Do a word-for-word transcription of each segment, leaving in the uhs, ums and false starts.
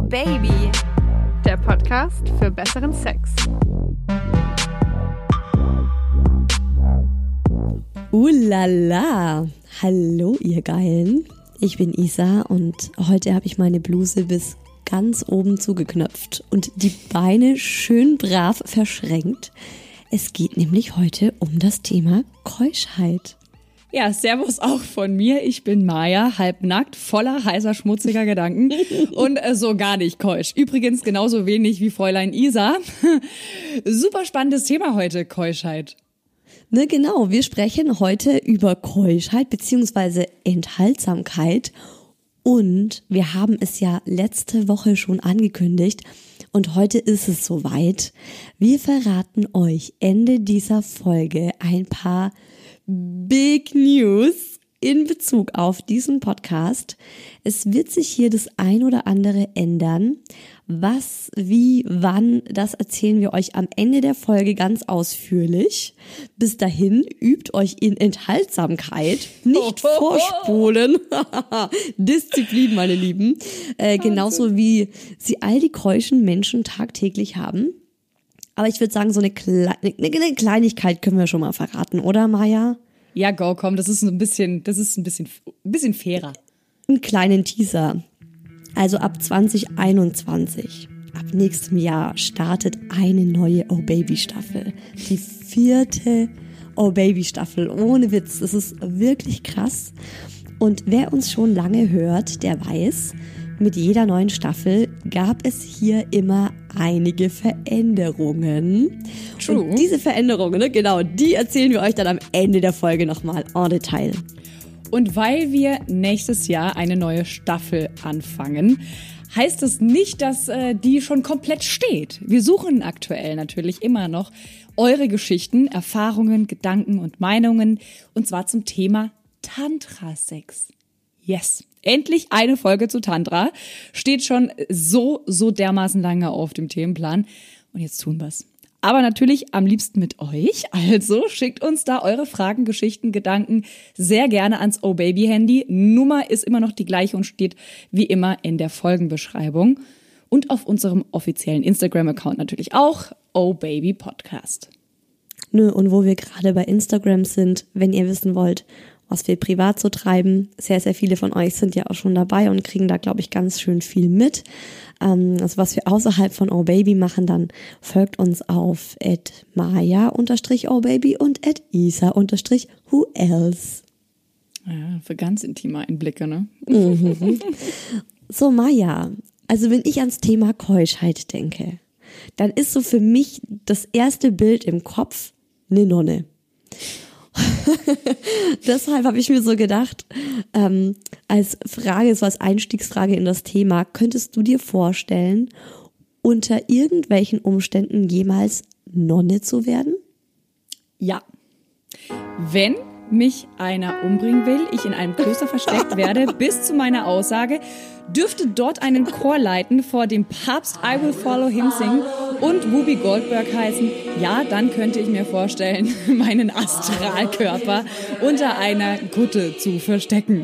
Baby, der Podcast für besseren Sex. Ulala, hallo ihr Geilen, ich bin Isa und heute habe ich meine Bluse bis ganz oben zugeknöpft und die Beine schön brav verschränkt. Es geht nämlich heute um das Thema Keuschheit. Ja, servus auch von mir. Ich bin Maja, halbnackt, voller heißer, schmutziger Gedanken und äh, so gar nicht keusch. Übrigens genauso wenig wie Fräulein Isa. Super spannendes Thema heute, Keuschheit. Ne, genau, wir sprechen heute über Keuschheit bzw. Enthaltsamkeit und wir haben es ja letzte Woche schon angekündigt und heute ist es soweit. Wir verraten euch Ende dieser Folge ein paar Big News in Bezug auf diesen Podcast. Es wird sich hier das ein oder andere ändern. Was, wie, wann, das erzählen wir euch am Ende der Folge ganz ausführlich. Bis dahin übt euch in Enthaltsamkeit, nicht vorspulen. Disziplin, meine Lieben. Äh, genauso wie sie all die keuschen Menschen tagtäglich haben. Aber ich würde sagen, so eine, Kle- eine Kleinigkeit können wir schon mal verraten, oder Maja? Ja, go, komm, das ist ein bisschen, das ist ein bisschen, ein bisschen fairer. Einen kleinen Teaser. Also ab zwanzig einundzwanzig, ab nächstem Jahr startet eine neue Oh Baby Staffel. Die vierte Oh Baby Staffel. Ohne Witz, das ist wirklich krass. Und wer uns schon lange hört, der weiß, mit jeder neuen Staffel gab es hier immer einige Veränderungen. True. Und diese Veränderungen, ne, genau, die erzählen wir euch dann am Ende der Folge nochmal en Detail. Und weil wir nächstes Jahr eine neue Staffel anfangen, heißt es nicht, dass äh, die schon komplett steht. Wir suchen aktuell natürlich immer noch eure Geschichten, Erfahrungen, Gedanken und Meinungen. Und zwar zum Thema Tantra-Sex. Yes. Endlich eine Folge zu Tantra. Steht schon so, so dermaßen lange auf dem Themenplan. Und jetzt tun wir's. Aber natürlich am liebsten mit euch. Also schickt uns da eure Fragen, Geschichten, Gedanken sehr gerne ans Oh Baby Handy. Nummer ist immer noch die gleiche und steht wie immer in der Folgenbeschreibung. Und auf unserem offiziellen Instagram-Account natürlich auch Oh Baby Podcast. Nö, und wo wir gerade bei Instagram sind, wenn ihr wissen wollt, was wir privat so treiben. Sehr, sehr viele von euch sind ja auch schon dabei und kriegen da, glaube ich, ganz schön viel mit. Ähm, also was wir außerhalb von Oh Baby machen, dann folgt uns auf at maja unterstrich oh baby und at isa unterstrich who else. Ja, für ganz intime Einblicke, ne? Mhm. So, Maja, also wenn ich ans Thema Keuschheit denke, dann ist so für mich das erste Bild im Kopf eine Nonne. Deshalb habe ich mir so gedacht, ähm, als Frage, so als Einstiegsfrage in das Thema, könntest du dir vorstellen, unter irgendwelchen Umständen jemals Nonne zu werden? Ja. Wenn mich einer umbringen will, ich in einem Kloster versteckt werde, bis zu meiner Aussage, dürfte dort einen Chor leiten, vor dem Papst I Will Follow Him singen und Whoopi Goldberg heißen, ja, dann könnte ich mir vorstellen, meinen Astralkörper unter einer Kutte zu verstecken.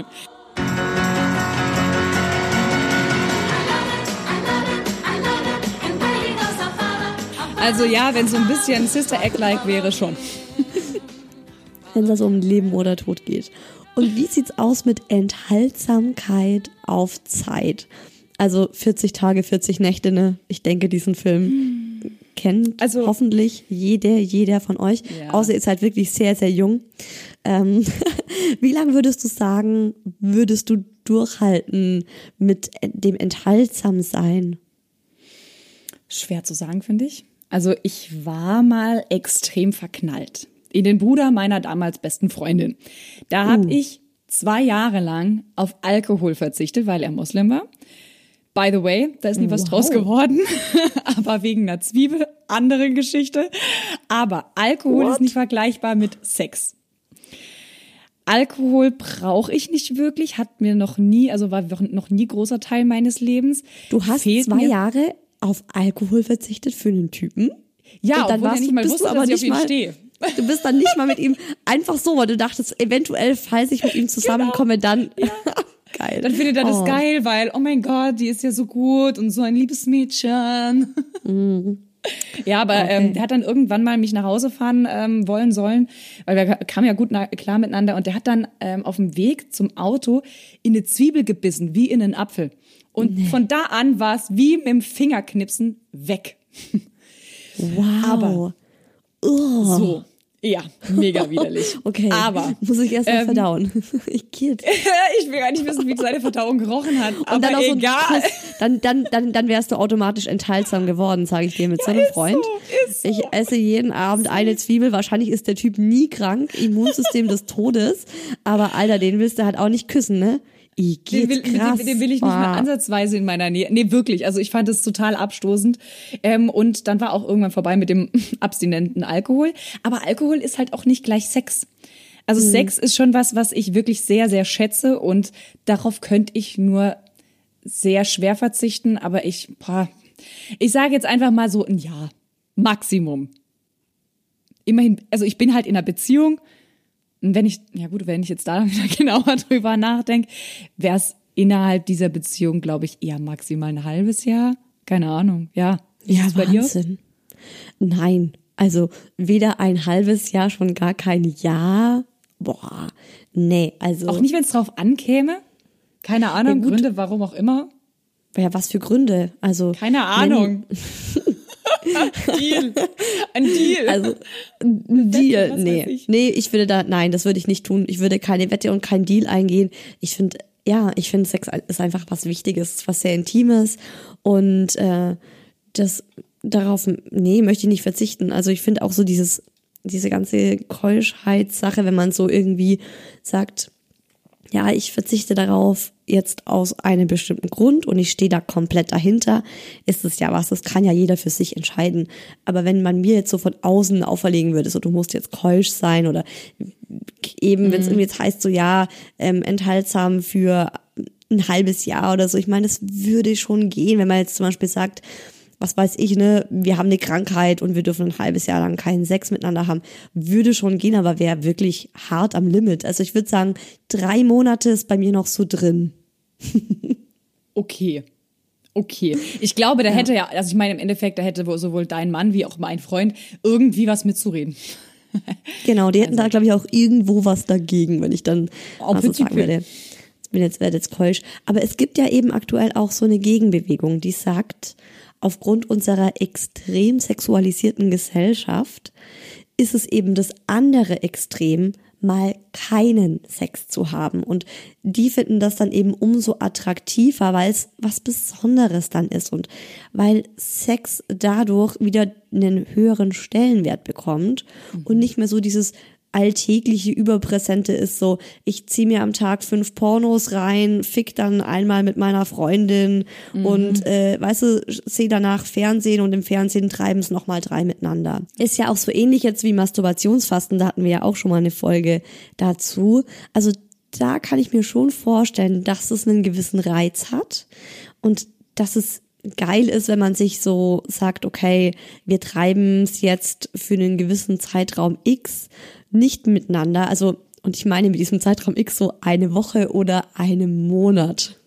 Also ja, wenn so ein bisschen Sister Act-like wäre, schon. Wenn es also um Leben oder Tod geht. Und wie sieht's aus mit Enthaltsamkeit auf Zeit? Also vierzig Tage, vierzig Nächte, ne? Ich denke, diesen Film kennt also hoffentlich jeder, jeder von euch. Ja. Außer ihr seid wirklich sehr, sehr jung. Ähm, wie lange würdest du sagen, würdest du durchhalten mit dem Enthaltsamsein? Schwer zu sagen, finde ich. Also ich war mal extrem verknallt in den Bruder meiner damals besten Freundin. Da habe uh. ich zwei Jahre lang auf Alkohol verzichtet, weil er Moslem war. By the way, da ist nie was wow. draus geworden, aber wegen einer Zwiebel, andere Geschichte. Aber Alkohol What? ist nicht vergleichbar mit Sex. Alkohol brauche ich nicht wirklich, hat mir noch nie, also war noch nie großer Teil meines Lebens. Du hast Fehlt zwei mir. Jahre auf Alkohol verzichtet für einen Typen? Ja, und dann obwohl warst er nicht du, mal bist wusste, du aber dass ich nicht auf ihn mal, stehe. Du bist dann nicht mal mit ihm einfach so, weil du dachtest, eventuell, falls ich mit ihm zusammenkomme, genau. dann... Ja. Geil. Dann findet er das Oh. geil, weil, oh mein Gott, die ist ja so gut und so ein liebes Mädchen. Mhm. Ja, aber Okay. ähm, der hat dann irgendwann mal mich nach Hause fahren ähm, wollen sollen, weil wir kamen ja gut na- klar miteinander und der hat dann ähm, auf dem Weg zum Auto in eine Zwiebel gebissen, wie in einen Apfel. Und Nee. von da an war es wie mit dem Fingerknipsen weg. Wow. Aber- oh. So, ja, mega widerlich. Okay, Aber muss ich erst mal ähm, verdauen. Ich geht. ich will gar nicht wissen, wie seine Verdauung gerochen hat, aber Und dann auch so ein egal. Kuss, dann, dann, dann, dann wärst du automatisch enthaltsam geworden, sage ich dir, mit so einem ist Freund. so, ist so. Ich esse jeden Abend eine Zwiebel. Wahrscheinlich ist der Typ nie krank, Immunsystem des Todes. Aber Alter, den willst du halt auch nicht küssen, ne? Ich Den geht's will, krass. den, den will ich nicht mal Ah. ansatzweise in meiner Nähe. Nee, wirklich. Also ich fand es total abstoßend. Ähm, und dann war auch irgendwann vorbei mit dem abstinenten Alkohol. Aber Alkohol ist halt auch nicht gleich Sex. Also Mhm. Sex ist schon was, was ich wirklich sehr, sehr schätze. Und darauf könnte ich nur sehr schwer verzichten. Aber ich, boah, ich sage jetzt einfach mal so ein Ja. Maximum. Immerhin, also ich bin halt in einer Beziehung. Und wenn ich, ja gut, wenn ich jetzt da wieder genauer drüber nachdenke, wäre es innerhalb dieser Beziehung, glaube ich, eher maximal ein halbes Jahr. Keine Ahnung, ja. Wie Ja, ist es bei dir? Wahnsinn. Nein, also weder ein halbes Jahr, schon gar kein Jahr. Boah, nee, also. Auch nicht, wenn es drauf ankäme? Keine Ahnung, Ja, gut. Gründe, warum auch immer. Ja, was für Gründe? Also. Keine Ahnung. Deal. Ein Deal. Also, ein Deal, was weiß nee. ich. Nee, ich würde da, nein, das würde ich nicht tun. Ich würde keine Wette und kein Deal eingehen. Ich finde, ja, ich finde Sex ist einfach was Wichtiges, was sehr Intimes und äh, das darauf, nee, möchte ich nicht verzichten. Also ich finde auch so dieses, diese ganze Keuschheitssache, wenn man so irgendwie sagt, ja, ich verzichte darauf jetzt aus einem bestimmten Grund und ich stehe da komplett dahinter, ist es ja was, das kann ja jeder für sich entscheiden. Aber wenn man mir jetzt so von außen auferlegen würde, so du musst jetzt keusch sein oder eben, wenn es irgendwie jetzt heißt, so ja, ähm, enthaltsam für ein halbes Jahr oder so, ich meine, das würde schon gehen, wenn man jetzt zum Beispiel sagt, was weiß ich, ne, wir haben eine Krankheit und wir dürfen ein halbes Jahr lang keinen Sex miteinander haben, würde schon gehen, aber wäre wirklich hart am Limit. Also ich würde sagen, drei Monate ist bei mir noch so drin. Okay. Okay. Ich glaube, da hätte ja, also ich meine, im Endeffekt, da hätte wohl sowohl dein Mann wie auch mein Freund irgendwie was mitzureden. Genau, die hätten da, glaube ich, auch irgendwo was dagegen, wenn ich dann Oh, was so bitte, sagen würde. Ich bin jetzt, werde jetzt keusch. Aber es gibt ja eben aktuell auch so eine Gegenbewegung, die sagt, aufgrund unserer extrem sexualisierten Gesellschaft ist es eben das andere Extrem, mal keinen Sex zu haben. Und die finden das dann eben umso attraktiver, weil es was Besonderes dann ist und weil Sex dadurch wieder einen höheren Stellenwert bekommt und nicht mehr so dieses alltägliche Überpräsente ist, so ich ziehe mir am Tag fünf Pornos rein, fick dann einmal mit meiner Freundin mhm. und äh, weißt du, sehe danach Fernsehen und im Fernsehen treiben es nochmal drei miteinander. Ist ja auch so ähnlich jetzt wie Masturbationsfasten, da hatten wir ja auch schon mal eine Folge dazu. Also da kann ich mir schon vorstellen, dass es einen gewissen Reiz hat und dass es geil ist, wenn man sich so sagt, okay, wir treiben es jetzt für einen gewissen Zeitraum X nicht miteinander, also und ich meine mit diesem Zeitraum X so eine Woche oder einen Monat.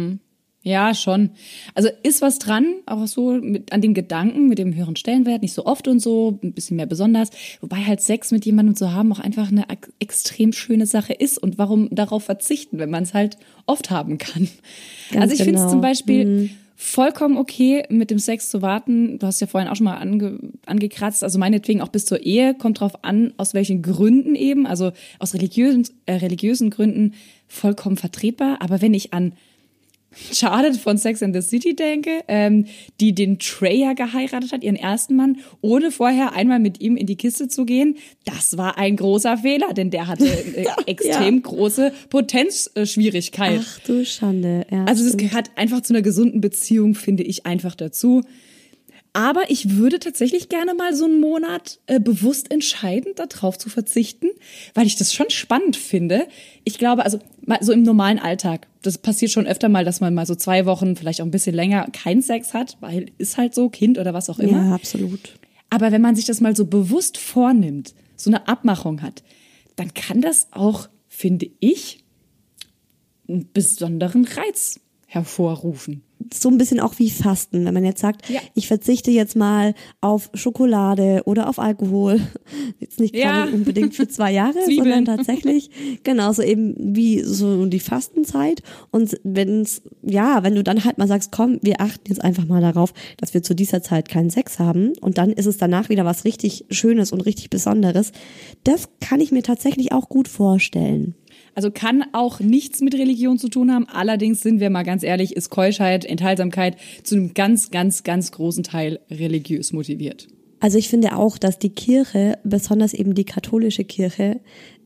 Ja, schon. Also ist was dran, auch so mit, an den Gedanken, mit dem höheren Stellenwert, nicht so oft und so, ein bisschen mehr besonders. Wobei halt Sex mit jemandem zu haben auch einfach eine ex- extrem schöne Sache ist. Und warum darauf verzichten, wenn man es halt oft haben kann? Ganz also ich finde es genau. zum Beispiel mhm. vollkommen okay, mit dem Sex zu warten. Du hast ja vorhin auch schon mal ange, angekratzt, also meinetwegen auch bis zur Ehe, kommt drauf an, aus welchen Gründen eben, also aus religiösen, äh, religiösen Gründen vollkommen vertretbar. Aber wenn ich an Charlotte von Sex and the City denke, ähm, die den Trey ja geheiratet hat, ihren ersten Mann, ohne vorher einmal mit ihm in die Kiste zu gehen, das war ein großer Fehler, denn der hatte äh, extrem ja. große Potenzschwierigkeit. Ach du Schande. Ja, also das stimmt. gehört einfach zu einer gesunden Beziehung, finde ich, einfach dazu. Aber ich würde tatsächlich gerne mal so einen Monat äh, bewusst entscheiden, darauf zu verzichten, weil ich das schon spannend finde. Ich glaube, also mal so im normalen Alltag, das passiert schon öfter mal, dass man mal so zwei Wochen, vielleicht auch ein bisschen länger, keinen Sex hat, weil ist halt so, Kind oder was auch immer. Ja, absolut. Aber wenn man sich das mal so bewusst vornimmt, so eine Abmachung hat, dann kann das auch, finde ich, einen besonderen Reiz hervorrufen. So ein bisschen auch wie Fasten, wenn man jetzt sagt, ja. ich verzichte jetzt mal auf Schokolade oder auf Alkohol, jetzt nicht ja. gerade unbedingt für zwei Jahre, sondern tatsächlich genauso eben wie so die Fastenzeit. Und wenn's, ja, wenn du dann halt mal sagst, komm, wir achten jetzt einfach mal darauf, dass wir zu dieser Zeit keinen Sex haben und dann ist es danach wieder was richtig Schönes und richtig Besonderes, das kann ich mir tatsächlich auch gut vorstellen. Also kann auch nichts mit Religion zu tun haben. Allerdings sind wir mal ganz ehrlich, ist Keuschheit, Enthaltsamkeit zu einem ganz, ganz, ganz großen Teil religiös motiviert. Also ich finde auch, dass die Kirche, besonders eben die katholische Kirche,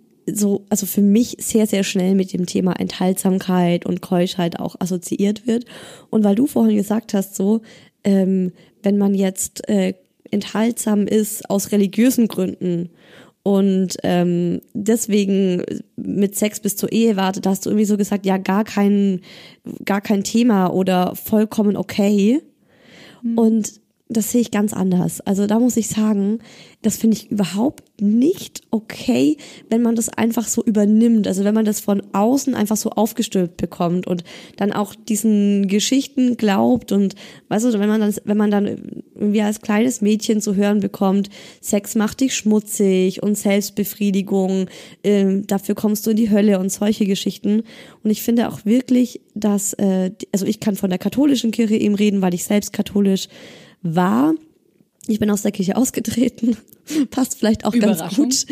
so, also für mich sehr, sehr schnell mit dem Thema Enthaltsamkeit und Keuschheit auch assoziiert wird. Und weil du vorhin gesagt hast, so, ähm, wenn man jetzt äh, enthaltsam ist aus religiösen Gründen und ähm, deswegen mit Sex bis zur Ehe wartet, hast du irgendwie so gesagt, ja, gar kein, gar kein Thema oder vollkommen okay. Mhm. Und das sehe ich ganz anders. Also da muss ich sagen, das finde ich überhaupt nicht okay, wenn man das einfach so übernimmt. Also wenn man das von außen einfach so aufgestülpt bekommt und dann auch diesen Geschichten glaubt und weißt du, wenn man dann, wenn man dann irgendwie als kleines Mädchen zu hören bekommt, Sex macht dich schmutzig und Selbstbefriedigung, äh, dafür kommst du in die Hölle und solche Geschichten. Und ich finde auch wirklich, dass, äh, also ich kann von der katholischen Kirche eben reden, weil ich selbst katholisch war. Ich bin aus der Kirche ausgetreten. Passt vielleicht auch ganz gut,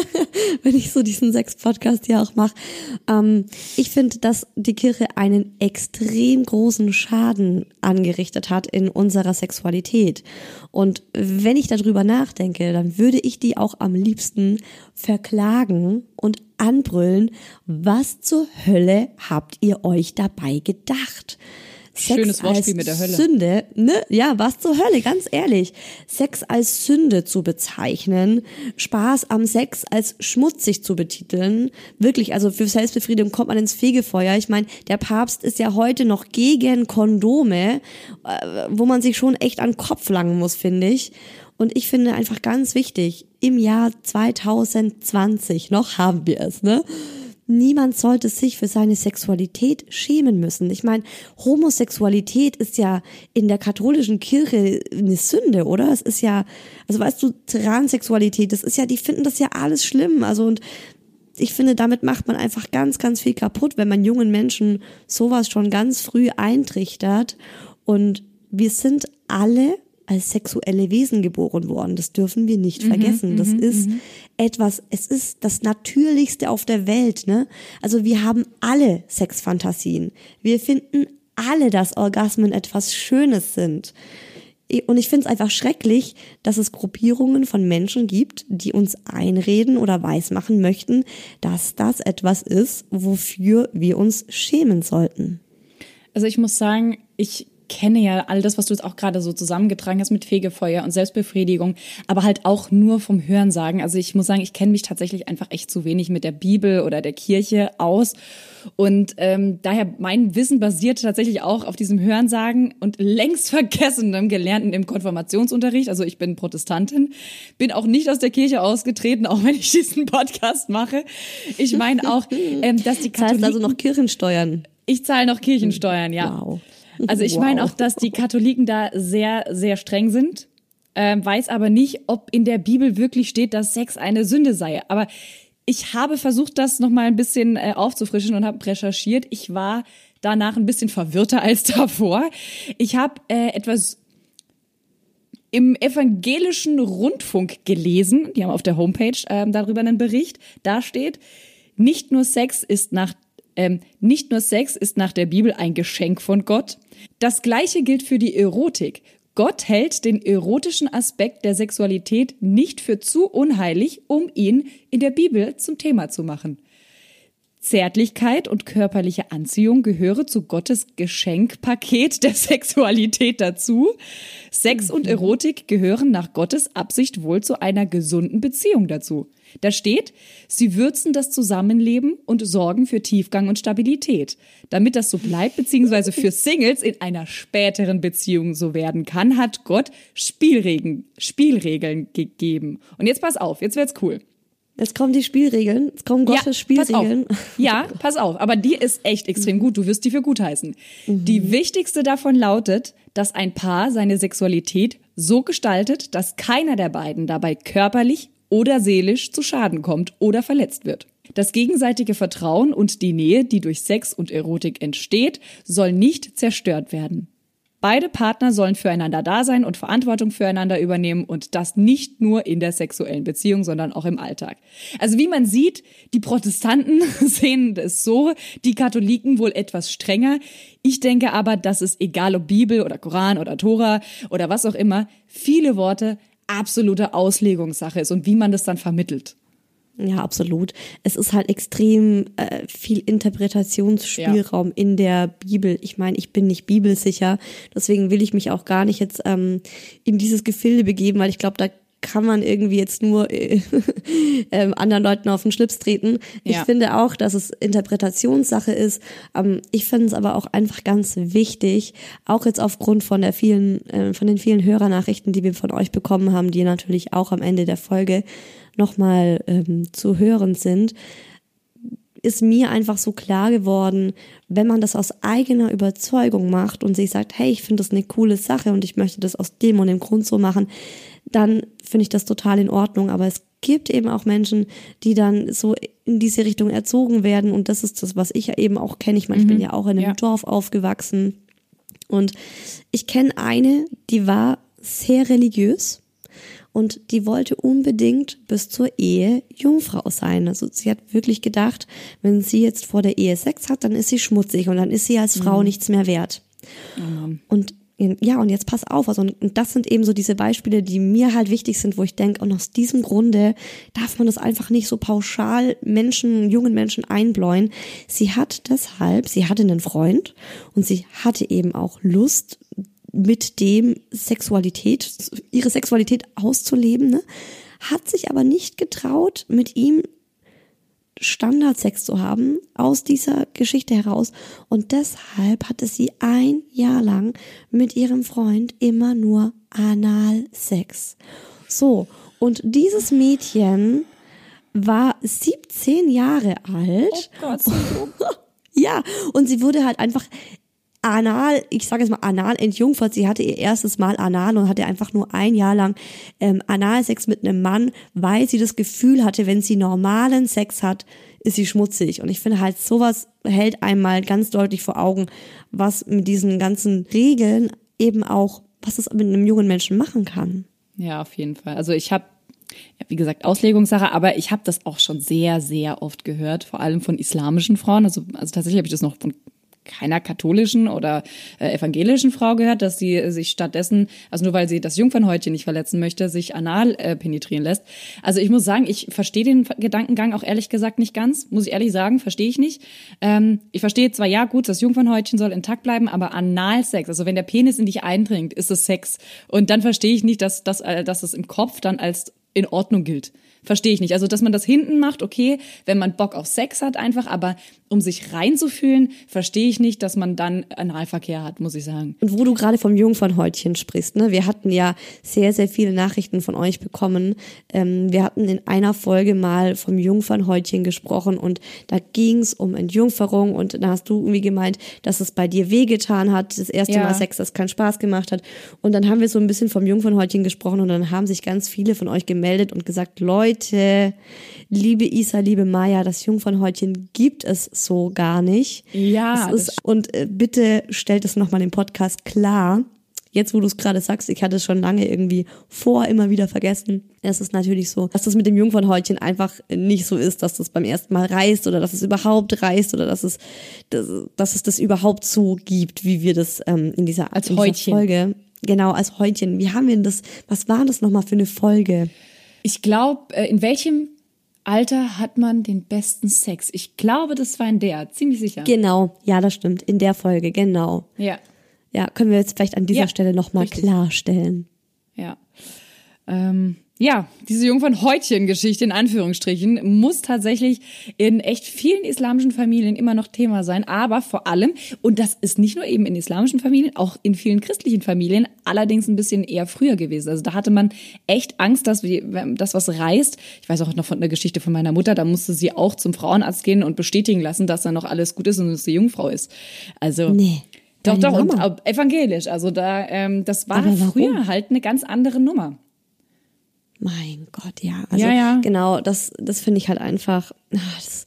wenn ich so diesen Sex-Podcast hier auch mache. Ähm, ich finde, dass die Kirche einen extrem großen Schaden angerichtet hat in unserer Sexualität. Und wenn ich darüber nachdenke, dann würde ich die auch am liebsten verklagen und anbrüllen. Was zur Hölle habt ihr euch dabei gedacht? Sex Schönes Wortspiel mit der Hölle. Sünde, ne? Ja, was zur Hölle, ganz ehrlich. Sex als Sünde zu bezeichnen, Spaß am Sex als schmutzig zu betiteln, wirklich, also für Selbstbefriedigung kommt man ins Fegefeuer. Ich meine, der Papst ist ja heute noch gegen Kondome, wo man sich schon echt an den Kopf langen muss, finde ich. Und ich finde einfach ganz wichtig, im Jahr zwanzig zwanzig, noch haben wir es, ne? Niemand sollte sich für seine Sexualität schämen müssen. Ich meine, Homosexualität ist ja in der katholischen Kirche eine Sünde, oder? Es ist ja, also weißt du, Transsexualität, das ist ja, die finden das ja alles schlimm. Also und ich finde, damit macht man einfach ganz, ganz viel kaputt, wenn man jungen Menschen sowas schon ganz früh eintrichtert. Und wir sind alle als sexuelle Wesen geboren worden. Das dürfen wir nicht mhm, vergessen. Das mhm, ist mhm. etwas, es ist das Natürlichste auf der Welt, ne? Also wir haben alle Sexfantasien. Wir finden alle, dass Orgasmen etwas Schönes sind. Und ich finde es einfach schrecklich, dass es Gruppierungen von Menschen gibt, die uns einreden oder weismachen möchten, dass das etwas ist, wofür wir uns schämen sollten. Also ich muss sagen, ich kenne ja all das, was du jetzt auch gerade so zusammengetragen hast mit Fegefeuer und Selbstbefriedigung, aber halt auch nur vom Hörensagen. Also ich muss sagen, ich kenne mich tatsächlich einfach echt zu wenig mit der Bibel oder der Kirche aus und ähm, daher mein Wissen basiert tatsächlich auch auf diesem Hörensagen und längst vergessenem Gelernten im Konfirmationsunterricht. Also ich bin Protestantin, bin auch nicht aus der Kirche ausgetreten, auch wenn ich diesen Podcast mache. Ich meine auch, ähm, dass die Katholiken... Das heißt also noch Kirchensteuern. Ich zahle noch Kirchensteuern, ja. Wow. Also ich wow. meine auch, dass die Katholiken da sehr, sehr streng sind, äh, weiß aber nicht, ob in der Bibel wirklich steht, dass Sex eine Sünde sei. Aber ich habe versucht, das nochmal ein bisschen äh, aufzufrischen und habe recherchiert. Ich war danach ein bisschen verwirrter als davor. Ich habe äh, etwas im evangelischen Rundfunk gelesen, die haben auf der Homepage äh, darüber einen Bericht, da steht, nicht nur Sex ist nach Ähm, nicht nur Sex ist nach der Bibel ein Geschenk von Gott. Das Gleiche gilt für die Erotik. Gott hält den erotischen Aspekt der Sexualität nicht für zu unheilig, um ihn in der Bibel zum Thema zu machen. Zärtlichkeit und körperliche Anziehung gehöre zu Gottes Geschenkpaket der Sexualität dazu. Sex und Erotik gehören nach Gottes Absicht wohl zu einer gesunden Beziehung dazu. Da steht, sie würzen das Zusammenleben und sorgen für Tiefgang und Stabilität. Damit das so bleibt, beziehungsweise für Singles in einer späteren Beziehung so werden kann, hat Gott Spielregeln, Spielregeln gegeben. Und jetzt pass auf, jetzt wird's cool. Jetzt kommen die Spielregeln, jetzt kommen Gottes ja, Spielregeln. Pass auf. Ja, pass auf, aber die ist echt extrem gut, du wirst die für gut heißen. Mhm. Die wichtigste davon lautet, dass ein Paar seine Sexualität so gestaltet, dass keiner der beiden dabei körperlich oder seelisch zu Schaden kommt oder verletzt wird. Das gegenseitige Vertrauen und die Nähe, die durch Sex und Erotik entsteht, soll nicht zerstört werden. Beide Partner sollen füreinander da sein und Verantwortung füreinander übernehmen und das nicht nur in der sexuellen Beziehung, sondern auch im Alltag. Also wie man sieht, die Protestanten sehen es so, die Katholiken wohl etwas strenger. Ich denke aber, dass es, egal ob Bibel oder Koran oder Tora oder was auch immer, viele Worte absolute Auslegungssache ist und wie man das dann vermittelt. Ja, absolut. Es ist halt extrem äh, viel Interpretationsspielraum ja. in der Bibel. Ich meine, ich bin nicht bibelsicher, deswegen will ich mich auch gar nicht jetzt ähm, in dieses Gefilde begeben, weil ich glaube, da kann man irgendwie jetzt nur äh, äh, anderen Leuten auf den Schlips treten. Ja. Ich finde auch, dass es Interpretationssache ist. Ähm, ich finde es aber auch einfach ganz wichtig, auch jetzt aufgrund von der vielen, äh, von den vielen Hörernachrichten, die wir von euch bekommen haben, die natürlich auch am Ende der Folge nochmal ähm, zu hören sind, ist mir einfach so klar geworden, wenn man das aus eigener Überzeugung macht und sich sagt, hey, ich finde das eine coole Sache und ich möchte das aus dem und dem Grund so machen, dann finde ich das total in Ordnung. Aber es gibt eben auch Menschen, die dann so in diese Richtung erzogen werden und das ist das, was ich ja eben auch kenne. Ich meine, ich mhm. bin ja auch in einem ja. Dorf aufgewachsen und ich kenne eine, die war sehr religiös. Und die wollte unbedingt bis zur Ehe Jungfrau sein. Also sie hat wirklich gedacht, wenn sie jetzt vor der Ehe Sex hat, dann ist sie schmutzig und dann ist sie als Frau mhm. nichts mehr wert. Mhm. Und ja, und jetzt pass auf. Also, und das sind eben so diese Beispiele, die mir halt wichtig sind, wo ich denke, und aus diesem Grunde darf man das einfach nicht so pauschal Menschen, jungen Menschen einbläuen. Sie hat deshalb, sie hatte einen Freund und sie hatte eben auch Lust, mit dem Sexualität, ihre Sexualität auszuleben, ne? Hat sich aber nicht getraut, mit ihm Standardsex zu haben, aus dieser Geschichte heraus. Und deshalb hatte sie ein Jahr lang mit ihrem Freund immer nur Analsex. So, und dieses Mädchen war siebzehn Jahre alt. Oh Gott, so dumm. Ja, und sie wurde halt einfach anal, ich sage jetzt mal anal entjungfert. Sie hatte ihr erstes Mal anal und hatte einfach nur ein Jahr lang ähm, Analsex mit einem Mann, weil sie das Gefühl hatte, wenn sie normalen Sex hat, ist sie schmutzig. Und ich finde halt, sowas hält einem mal ganz deutlich vor Augen, was mit diesen ganzen Regeln eben auch, was es mit einem jungen Menschen machen kann. Ja, auf jeden Fall. Also ich habe, ja, wie gesagt, Auslegungssache, aber ich habe das auch schon sehr, sehr oft gehört, vor allem von islamischen Frauen. Also, also tatsächlich habe ich das noch von keiner katholischen oder äh, evangelischen Frau gehört, dass sie sich stattdessen, also nur weil sie das Jungfernhäutchen nicht verletzen möchte, sich anal äh, penetrieren lässt. Also ich muss sagen, ich verstehe den Gedankengang auch ehrlich gesagt nicht ganz, muss ich ehrlich sagen, verstehe ich nicht. Ähm, ich verstehe zwar, ja gut, das Jungfernhäutchen soll intakt bleiben, aber Analsex, also wenn der Penis in dich eindringt, ist es Sex. Und dann verstehe ich nicht, dass, dass, äh, dass es im Kopf dann als in Ordnung gilt. Verstehe ich nicht. Also, dass man das hinten macht, okay, wenn man Bock auf Sex hat einfach, aber um sich reinzufühlen, verstehe ich nicht, dass man dann Analverkehr hat, muss ich sagen. Und wo du gerade vom Jungfernhäutchen sprichst, ne, wir hatten ja sehr, sehr viele Nachrichten von euch bekommen. Ähm, wir hatten in einer Folge mal vom Jungfernhäutchen gesprochen und da ging es um Entjungferung und da hast du irgendwie gemeint, dass es bei dir wehgetan hat, das erste ja. Mal Sex, das keinen Spaß gemacht hat. Und dann haben wir so ein bisschen vom Jungfernhäutchen gesprochen und dann haben sich ganz viele von euch gemeldet und gesagt, Leute, liebe Isa, liebe Maya, das Jungfernhäutchen gibt es so gar nicht. Ja. Es ist, und äh, bitte stellt es nochmal im Podcast klar. Jetzt, wo du es gerade sagst, ich hatte es schon lange irgendwie vor, immer wieder vergessen. Es ist natürlich so, dass das mit dem Jungfernhäutchen einfach nicht so ist, dass das beim ersten Mal reißt oder dass es überhaupt reißt oder dass es, dass, dass es das überhaupt so gibt, wie wir das ähm, in dieser, als in dieser Häutchen. Folge. Genau, als Häutchen. Wie haben wir denn das, was war das nochmal für eine Folge? Ich glaube, in welchem Alter hat man den besten Sex? Ich glaube, das war in der, ziemlich sicher. Genau, ja, das stimmt, in der Folge, genau. Ja. Ja, können wir jetzt vielleicht an dieser ja, Stelle nochmal richtig. klarstellen. Ja. Ähm, Ja, diese Jungfernhäutchen-Geschichte in Anführungsstrichen muss tatsächlich in echt vielen islamischen Familien immer noch Thema sein, aber vor allem, und das ist nicht nur eben in islamischen Familien, auch in vielen christlichen Familien, allerdings ein bisschen eher früher gewesen. Also da hatte man echt Angst, dass das was reißt. Ich weiß auch noch von einer Geschichte von meiner Mutter, da musste sie auch zum Frauenarzt gehen und bestätigen lassen, dass da noch alles gut ist und dass sie Jungfrau ist. Also nee. Doch, doch, Mama. und evangelisch. Also da, ähm, das war früher halt eine ganz andere Nummer. Mein Gott, ja. Also ja, ja. genau, das, das finde ich halt einfach. Das,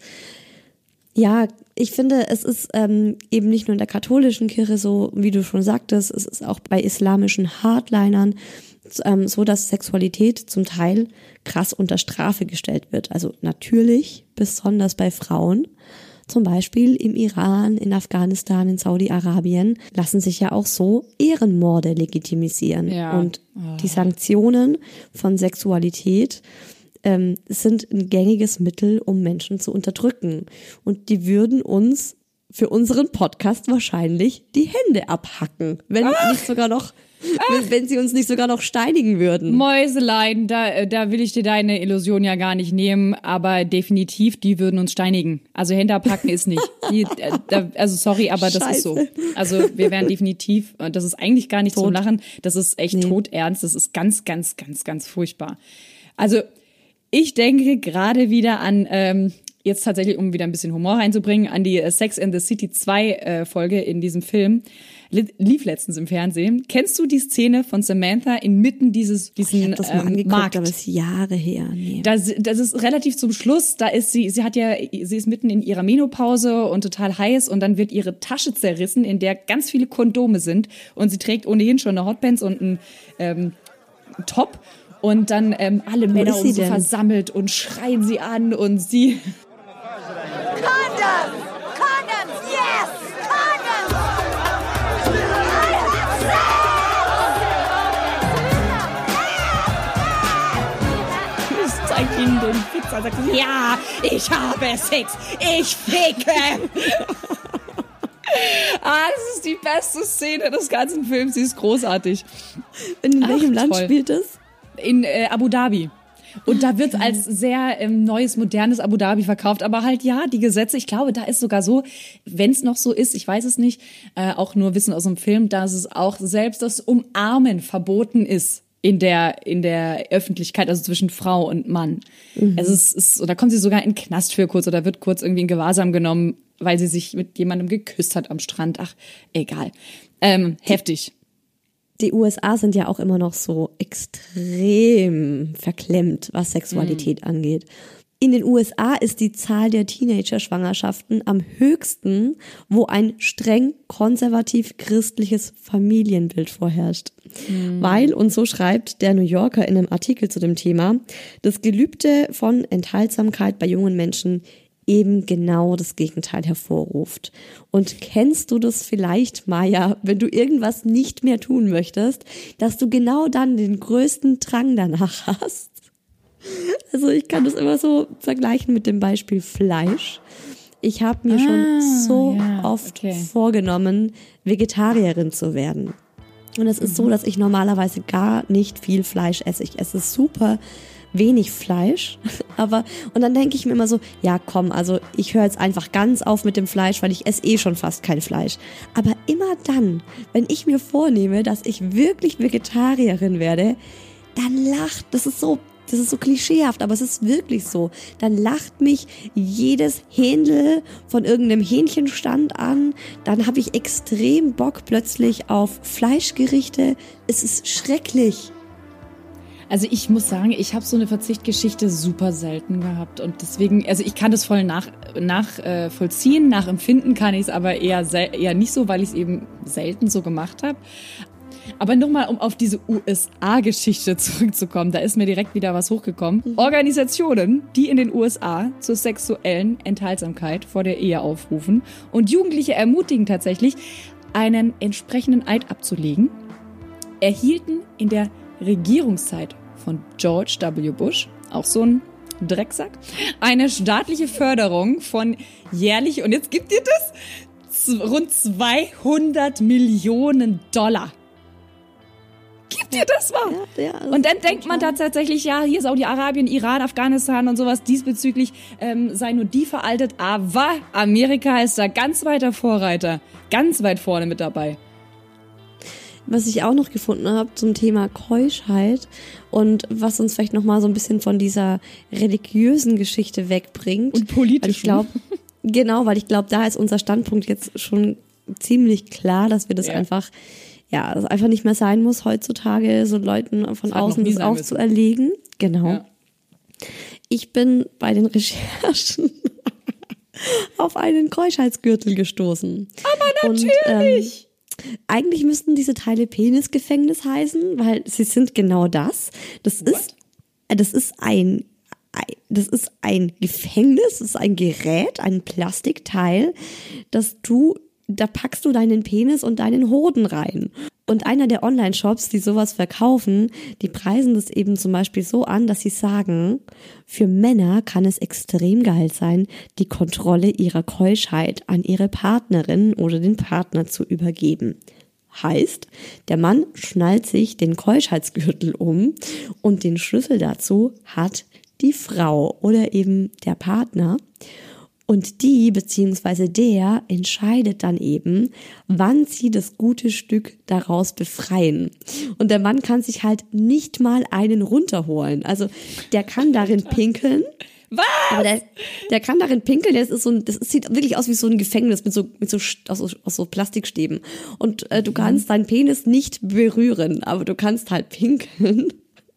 ja, ich finde, es ist ähm, eben nicht nur in der katholischen Kirche so, wie du schon sagtest, es ist auch bei islamischen Hardlinern ähm, so, dass Sexualität zum Teil krass unter Strafe gestellt wird. Also natürlich, besonders bei Frauen. Zum Beispiel im Iran, in Afghanistan, in Saudi-Arabien lassen sich ja auch so Ehrenmorde legitimisieren. Ja. Und die Sanktionen von Sexualität ähm, sind ein gängiges Mittel, um Menschen zu unterdrücken. Und die würden uns für unseren Podcast wahrscheinlich die Hände abhacken, wenn Ach. nicht sogar noch, wenn, wenn sie uns nicht sogar noch steinigen würden. Mäuselein, da, da will ich dir deine Illusion ja gar nicht nehmen, aber definitiv, die würden uns steinigen. Also Hände abhacken ist nicht. Die, äh, da, also sorry, aber das Scheiße. ist so. Also wir wären definitiv, das ist eigentlich gar nicht Tot. zum Lachen, das ist echt Nee. todernst, das ist ganz, ganz, ganz, ganz furchtbar. Also ich denke gerade wieder an, ähm, jetzt tatsächlich, um wieder ein bisschen Humor reinzubringen, an die Sex and the City zwei äh, Folge in diesem Film. Lief letztens im Fernsehen. Kennst du die Szene von Samantha inmitten dieses diesen Ich habe das mal ähm, angeguckt, Markt? aber es ist Jahre her. Nee. Das, das ist relativ zum Schluss. Da ist sie, sie hat ja, sie ist mitten in ihrer Menopause und total heiß und dann wird ihre Tasche zerrissen, in der ganz viele Kondome sind und sie trägt ohnehin schon eine Hotpants und einen ähm, Top und dann ähm, alle Wo Männer ist um sie sie denn? versammelt und schreien sie an und sie Condoms! Condoms! Yes! Condoms! I have Es zeigt ihnen den Fitz und sagt, ja, ich habe Sex, ich ficke. Ah, das ist die beste Szene des ganzen Films, sie ist großartig. In Ach, welchem Land toll. spielt es? In äh, Abu Dhabi. Und da wird es als sehr ähm, neues, modernes Abu Dhabi verkauft. Aber halt, ja, die Gesetze, ich glaube, da ist sogar so, wenn es noch so ist, ich weiß es nicht, äh, auch nur Wissen aus dem Film, dass es auch selbst das Umarmen verboten ist in der in der Öffentlichkeit, also zwischen Frau und Mann. Mhm. Also es ist, und da kommt sie sogar in den Knast für kurz oder wird kurz irgendwie in Gewahrsam genommen, weil sie sich mit jemandem geküsst hat am Strand. Ach, egal. Ähm, heftig. Die U S A sind ja auch immer noch so extrem verklemmt, was Sexualität angeht. In den U S A ist die Zahl der Teenager-Schwangerschaften am höchsten, wo ein streng konservativ-christliches Familienbild vorherrscht. Mhm. Weil, und so schreibt der New Yorker in einem Artikel zu dem Thema, das Gelübde von Enthaltsamkeit bei jungen Menschen eben genau das Gegenteil hervorruft. Und kennst du das vielleicht, Maja, wenn du irgendwas nicht mehr tun möchtest, dass du genau dann den größten Drang danach hast? Also ich kann das immer so vergleichen mit dem Beispiel Fleisch. Ich habe mir Ah, schon so ja, oft okay. vorgenommen, Vegetarierin zu werden. Und es ist so, dass ich normalerweise gar nicht viel Fleisch esse. Ich esse super wenig Fleisch, aber und dann denke ich mir immer so, ja komm, also ich höre jetzt einfach ganz auf mit dem Fleisch, weil ich esse eh schon fast kein Fleisch. Aber immer dann, wenn ich mir vornehme, dass ich wirklich Vegetarierin werde, dann lacht, das ist so, das ist so klischeehaft, aber es ist wirklich so, dann lacht mich jedes Händel von irgendeinem Hähnchenstand an, dann habe ich extrem Bock plötzlich auf Fleischgerichte, es ist schrecklich. Also ich muss sagen, ich habe so eine Verzichtgeschichte super selten gehabt und deswegen, also ich kann das voll nach, nach äh, vollziehen, nachempfinden kann ich es aber eher, sel- eher nicht so, weil ich es eben selten so gemacht habe. Aber nochmal, um auf diese U S A-Geschichte zurückzukommen, da ist mir direkt wieder was hochgekommen. Mhm. Organisationen, die in den U S A zur sexuellen Enthaltsamkeit vor der Ehe aufrufen und Jugendliche ermutigen tatsächlich, einen entsprechenden Eid abzulegen, erhielten in der Regierungszeit von George W. Bush, auch so ein Drecksack, eine staatliche Förderung von jährlich, und jetzt gibt ihr das, rund zweihundert Millionen Dollar. Gibt dir das mal? Ja, ja, und dann denkt man da tatsächlich, ja, hier Saudi-Arabien, Iran, Afghanistan und sowas, diesbezüglich ähm, sei nur die veraltet. Aber Amerika ist da ganz weiter Vorreiter, ganz weit vorne mit dabei. Was ich auch noch gefunden habe zum Thema Keuschheit und was uns vielleicht nochmal so ein bisschen von dieser religiösen Geschichte wegbringt. Und politisch. Weil ich glaube, genau, weil ich glaube, da ist unser Standpunkt jetzt schon ziemlich klar, dass wir das ja. einfach, ja, das einfach nicht mehr sein muss heutzutage, so Leuten von außen das aufzuerlegen. Genau. Ja. Ich bin bei den Recherchen auf einen Keuschheitsgürtel gestoßen. Aber natürlich! Und, ähm, eigentlich müssten diese Teile Penisgefängnis heißen, weil sie sind genau das. Das What? ist, das ist ein, das ist ein Gefängnis, das ist ein Gerät, ein Plastikteil, das du, da packst du deinen Penis und deinen Hoden rein. Und einer der Online-Shops, die sowas verkaufen, die preisen das eben zum Beispiel so an, dass sie sagen, für Männer kann es extrem geil sein, die Kontrolle ihrer Keuschheit an ihre Partnerin oder den Partner zu übergeben. Heißt, der Mann schnallt sich den Keuschheitsgürtel um und den Schlüssel dazu hat die Frau oder eben der Partner. Und die bzw. der entscheidet dann eben, wann sie das gute Stück daraus befreien. Und der Mann kann sich halt nicht mal einen runterholen. Also der kann darin pinkeln. Was? Aber der, der kann darin pinkeln. Das ist so ein, das sieht wirklich aus wie so ein Gefängnis mit so mit so aus, aus so Plastikstäben. Und äh, du kannst deinen Penis nicht berühren, aber du kannst halt pinkeln.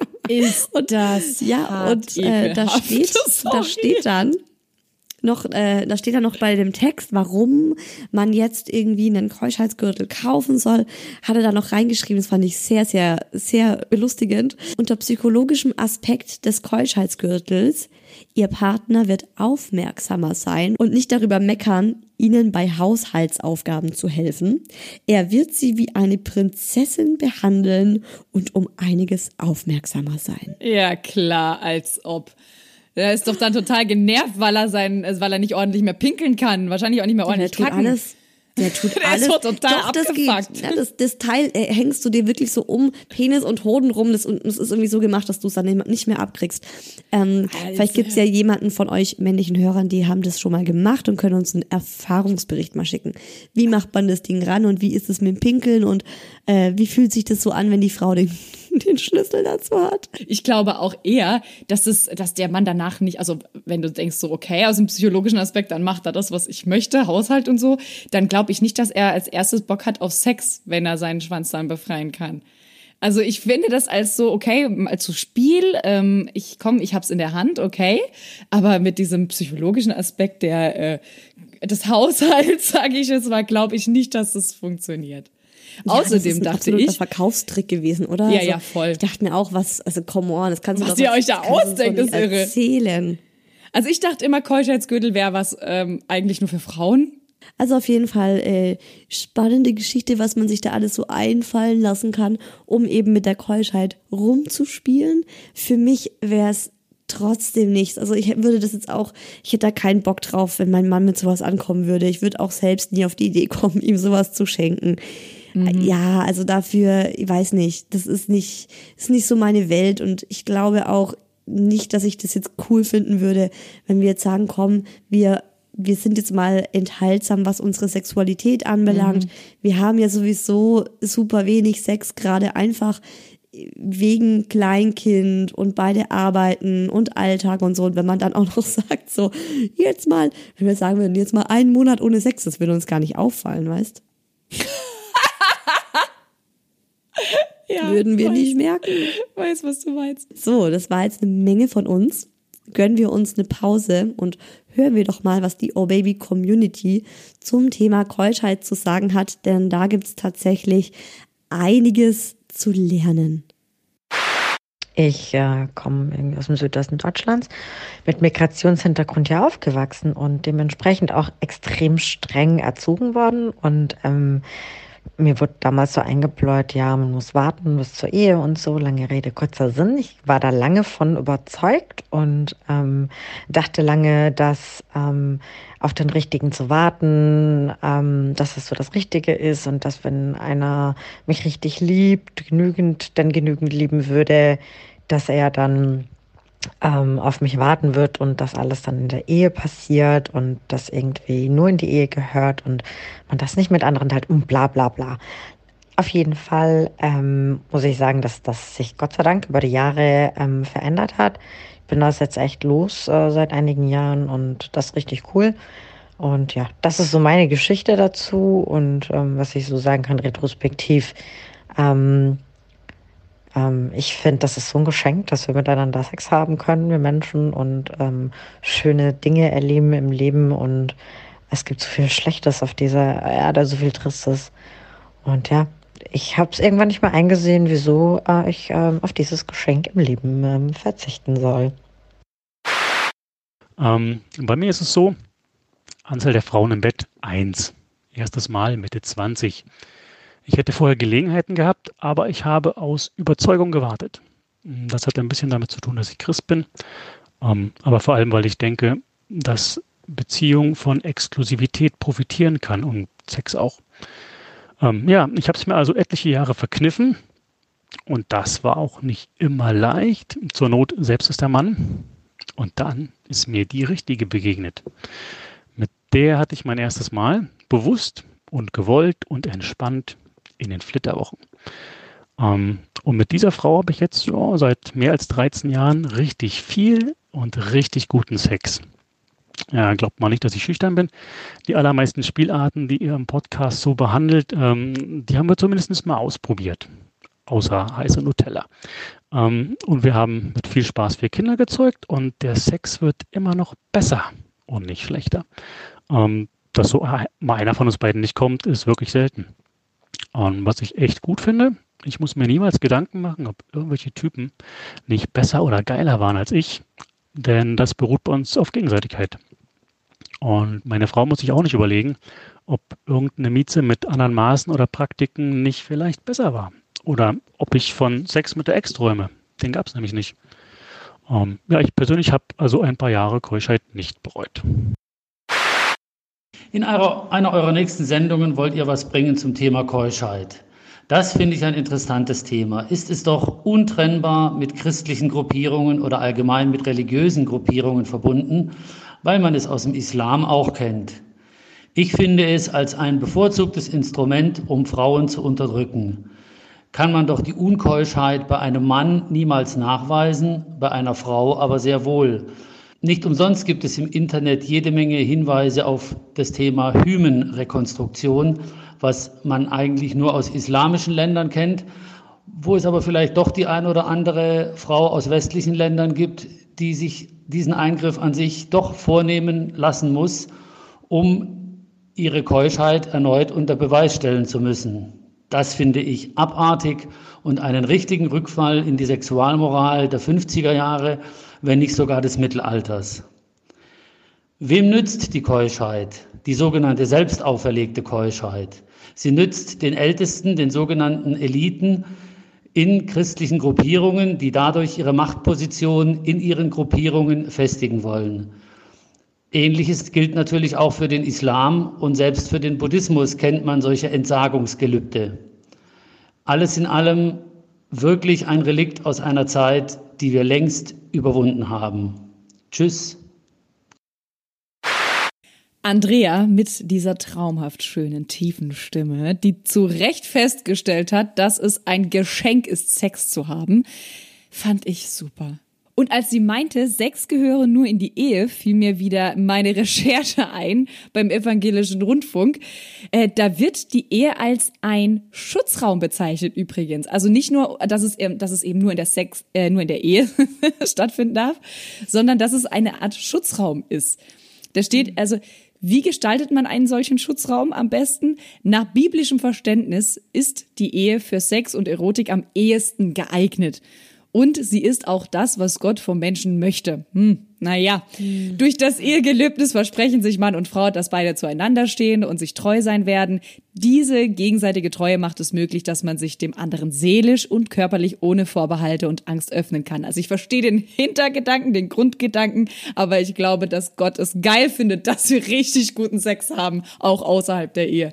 Ist und das ja hart und äh, da ekelhaft. steht, Sorry. da steht dann noch, äh, da steht dann noch bei dem Text, warum man jetzt irgendwie einen Keuschheitsgürtel kaufen soll, hat er da noch reingeschrieben. Das fand ich sehr, sehr, sehr belustigend. Unter psychologischem Aspekt des Keuschheitsgürtels: Ihr Partner wird aufmerksamer sein und nicht darüber meckern, Ihnen bei Haushaltsaufgaben zu helfen. Er wird Sie wie eine Prinzessin behandeln und um einiges aufmerksamer sein. Ja, klar, als ob. Der ist doch dann total genervt, weil er sein, weil er nicht ordentlich mehr pinkeln kann. Wahrscheinlich auch nicht mehr ordentlich der tut kacken. alles. Der tut Der alles. ist doch total Doch, das abgefuckt. geht. Ja, das, das Teil äh, hängst du dir wirklich so um Penis und Hoden rum. Das, und das ist irgendwie so gemacht, dass du es dann nicht mehr abkriegst. Ähm, vielleicht gibt's ja jemanden von euch männlichen Hörern, die haben das schon mal gemacht und können uns einen Erfahrungsbericht mal schicken. Wie macht man das Ding ran und wie ist es mit dem Pinkeln und äh, wie fühlt sich das so an, wenn die Frau den den Schlüssel dazu hat? Ich glaube auch eher, dass es, dass der Mann danach nicht, also wenn du denkst so, okay, aus dem psychologischen Aspekt, dann macht er das, was ich möchte, Haushalt und so, dann glaube ich nicht, dass er als erstes Bock hat auf Sex, wenn er seinen Schwanz dann befreien kann. Also ich finde das als so, okay, als so Spiel, ähm, ich komm, ich hab's in der Hand, okay, aber mit diesem psychologischen Aspekt der, äh, des Haushalts, sage ich jetzt mal, glaube ich nicht, dass das funktioniert. Ja, Außerdem das ist ein dachte ich, Verkaufstrick gewesen, oder? Ja, also, ja, voll. Ich dachte mir auch, was, also come on, das kannst du Was doch ihr euch da kannst du ausdenkt, so ist nicht irre. erzählen. Also ich dachte immer, Keuschheitsgürtel wäre was ähm, eigentlich nur für Frauen. Also auf jeden Fall äh, spannende Geschichte, was man sich da alles so einfallen lassen kann, um eben mit der Keuschheit rumzuspielen. Für mich wäre es trotzdem nichts. Also ich würde das jetzt auch, ich hätte da keinen Bock drauf, wenn mein Mann mit sowas ankommen würde. Ich würde auch selbst nie auf die Idee kommen, ihm sowas zu schenken. Mhm. Ja, also dafür, ich weiß nicht, das ist nicht, ist nicht so meine Welt und ich glaube auch nicht, dass ich das jetzt cool finden würde, wenn wir jetzt sagen, komm, wir wir sind jetzt mal enthaltsam, was unsere Sexualität anbelangt. Mhm. Wir haben ja sowieso super wenig Sex, gerade einfach wegen Kleinkind und beide arbeiten und Alltag und so. Und wenn man dann auch noch sagt, so, jetzt mal, wenn wir sagen würden, jetzt mal einen Monat ohne Sex, das würde uns gar nicht auffallen, weißt? Ja, würden wir weiß, nicht merken. Weiß, was du meinst. So, das war jetzt eine Menge von uns. Gönnen wir uns eine Pause und hören wir doch mal, was die Oh Baby Community zum Thema Keuschheit zu sagen hat, denn da gibt's tatsächlich einiges zu lernen. Ich äh, komme irgendwie aus dem Südosten Deutschlands, mit Migrationshintergrund ja aufgewachsen und dementsprechend auch extrem streng erzogen worden und ähm, mir wurde damals so eingebläut, ja, man muss warten bis zur Ehe und so, lange Rede, kurzer Sinn. Ich war da lange von überzeugt und ähm, dachte lange, dass ähm, auf den Richtigen zu warten, ähm, dass es so das Richtige ist und dass, wenn einer mich richtig liebt, genügend, denn genügend lieben würde, dass er dann ähm, auf mich warten wird und das alles dann in der Ehe passiert und das irgendwie nur in die Ehe gehört und man das nicht mit anderen teilt und bla bla bla. Auf jeden Fall ähm, muss ich sagen, dass das sich Gott sei Dank über die Jahre ähm, verändert hat. Ich bin das jetzt echt los äh, seit einigen Jahren und das ist richtig cool. Und ja, das ist so meine Geschichte dazu und ähm, was ich so sagen kann, retrospektiv. Ähm, ähm, ich finde, das ist so ein Geschenk, dass wir miteinander Sex haben können, wir Menschen, und ähm, schöne Dinge erleben im Leben. Und es gibt so viel Schlechtes auf dieser Erde, so viel Tristes. Und ja, ich habe es irgendwann nicht mehr eingesehen, wieso äh, ich ähm, auf dieses Geschenk im Leben ähm, verzichten soll. Ähm, bei mir ist es so, Anzahl der Frauen im Bett eins. Erstes Mal Mitte zwanzig. Ich hätte vorher Gelegenheiten gehabt, aber ich habe aus Überzeugung gewartet. Das hat ein bisschen damit zu tun, dass ich Christ bin, ähm, aber vor allem, weil ich denke, dass Beziehung von Exklusivität profitieren kann und Sex auch. Ähm, ja, ich habe es mir also etliche Jahre verkniffen und das war auch nicht immer leicht. Zur Not selbst ist der Mann. Und dann ist mir die Richtige begegnet. Mit der hatte ich mein erstes Mal bewusst und gewollt und entspannt in den Flitterwochen. Ähm, und mit dieser Frau habe ich jetzt ja, seit mehr als dreizehn Jahren richtig viel und richtig guten Sex. Ja, glaubt mal nicht, dass ich schüchtern bin. Die allermeisten Spielarten, die ihr im Podcast so behandelt, ähm, die haben wir zumindest mal ausprobiert. Außer heiße Nutella. Ähm, und wir haben mit viel Spaß vier Kinder gezeugt und der Sex wird immer noch besser und nicht schlechter. Ähm, dass so mal einer von uns beiden nicht kommt, ist wirklich selten. Und was ich echt gut finde, ich muss mir niemals Gedanken machen, ob irgendwelche Typen nicht besser oder geiler waren als ich, denn das beruht bei uns auf Gegenseitigkeit. Und meine Frau muss sich auch nicht überlegen, ob irgendeine Mieze mit anderen Maßen oder Praktiken nicht vielleicht besser war. Oder ob ich von Sex mit der Ex träume. Den gab es nämlich nicht. Ähm, ja, ich persönlich habe also ein paar Jahre Keuschheit nicht bereut. In einer, einer eurer nächsten Sendungen wollt ihr was bringen zum Thema Keuschheit. Das finde ich ein interessantes Thema. Ist es doch untrennbar mit christlichen Gruppierungen oder allgemein mit religiösen Gruppierungen verbunden, weil man es aus dem Islam auch kennt. Ich finde es als ein bevorzugtes Instrument, um Frauen zu unterdrücken. Kann man doch die Unkeuschheit bei einem Mann niemals nachweisen, bei einer Frau aber sehr wohl. Nicht umsonst gibt es im Internet jede Menge Hinweise auf das Thema Hymenrekonstruktion, was man eigentlich nur aus islamischen Ländern kennt, wo es aber vielleicht doch die ein oder andere Frau aus westlichen Ländern gibt, die sich diesen Eingriff an sich doch vornehmen lassen muss, um ihre Keuschheit erneut unter Beweis stellen zu müssen. Das finde ich abartig und einen richtigen Rückfall in die Sexualmoral der fünfziger Jahre, wenn nicht sogar des Mittelalters. Wem nützt die Keuschheit, die sogenannte selbst auferlegte Keuschheit? Sie nützt den Ältesten, den sogenannten Eliten in christlichen Gruppierungen, die dadurch ihre Machtposition in ihren Gruppierungen festigen wollen. Ähnliches gilt natürlich auch für den Islam und selbst für den Buddhismus kennt man solche Entsagungsgelübde. Alles in allem wirklich ein Relikt aus einer Zeit, die wir längst überwunden haben. Tschüss. Andrea mit dieser traumhaft schönen, tiefen Stimme, die zu Recht festgestellt hat, dass es ein Geschenk ist, Sex zu haben, fand ich super. Und als sie meinte, Sex gehöre nur in die Ehe, fiel mir wieder meine Recherche ein beim Evangelischen Rundfunk. Äh, da wird die Ehe als ein Schutzraum bezeichnet übrigens. Also nicht nur, dass es, dass es eben nur in der Sex, äh, nur in der Ehe stattfinden darf, sondern dass es eine Art Schutzraum ist. Da steht also, wie gestaltet man einen solchen Schutzraum am besten? Nach biblischem Verständnis ist die Ehe für Sex und Erotik am ehesten geeignet. Und sie ist auch das, was Gott vom Menschen möchte. Hm, Naja, hm. durch das Ehegelübnis versprechen sich Mann und Frau, dass beide zueinander stehen und sich treu sein werden. Diese gegenseitige Treue macht es möglich, dass man sich dem anderen seelisch und körperlich ohne Vorbehalte und Angst öffnen kann. Also ich verstehe den Hintergedanken, den Grundgedanken, aber ich glaube, dass Gott es geil findet, dass wir richtig guten Sex haben, auch außerhalb der Ehe.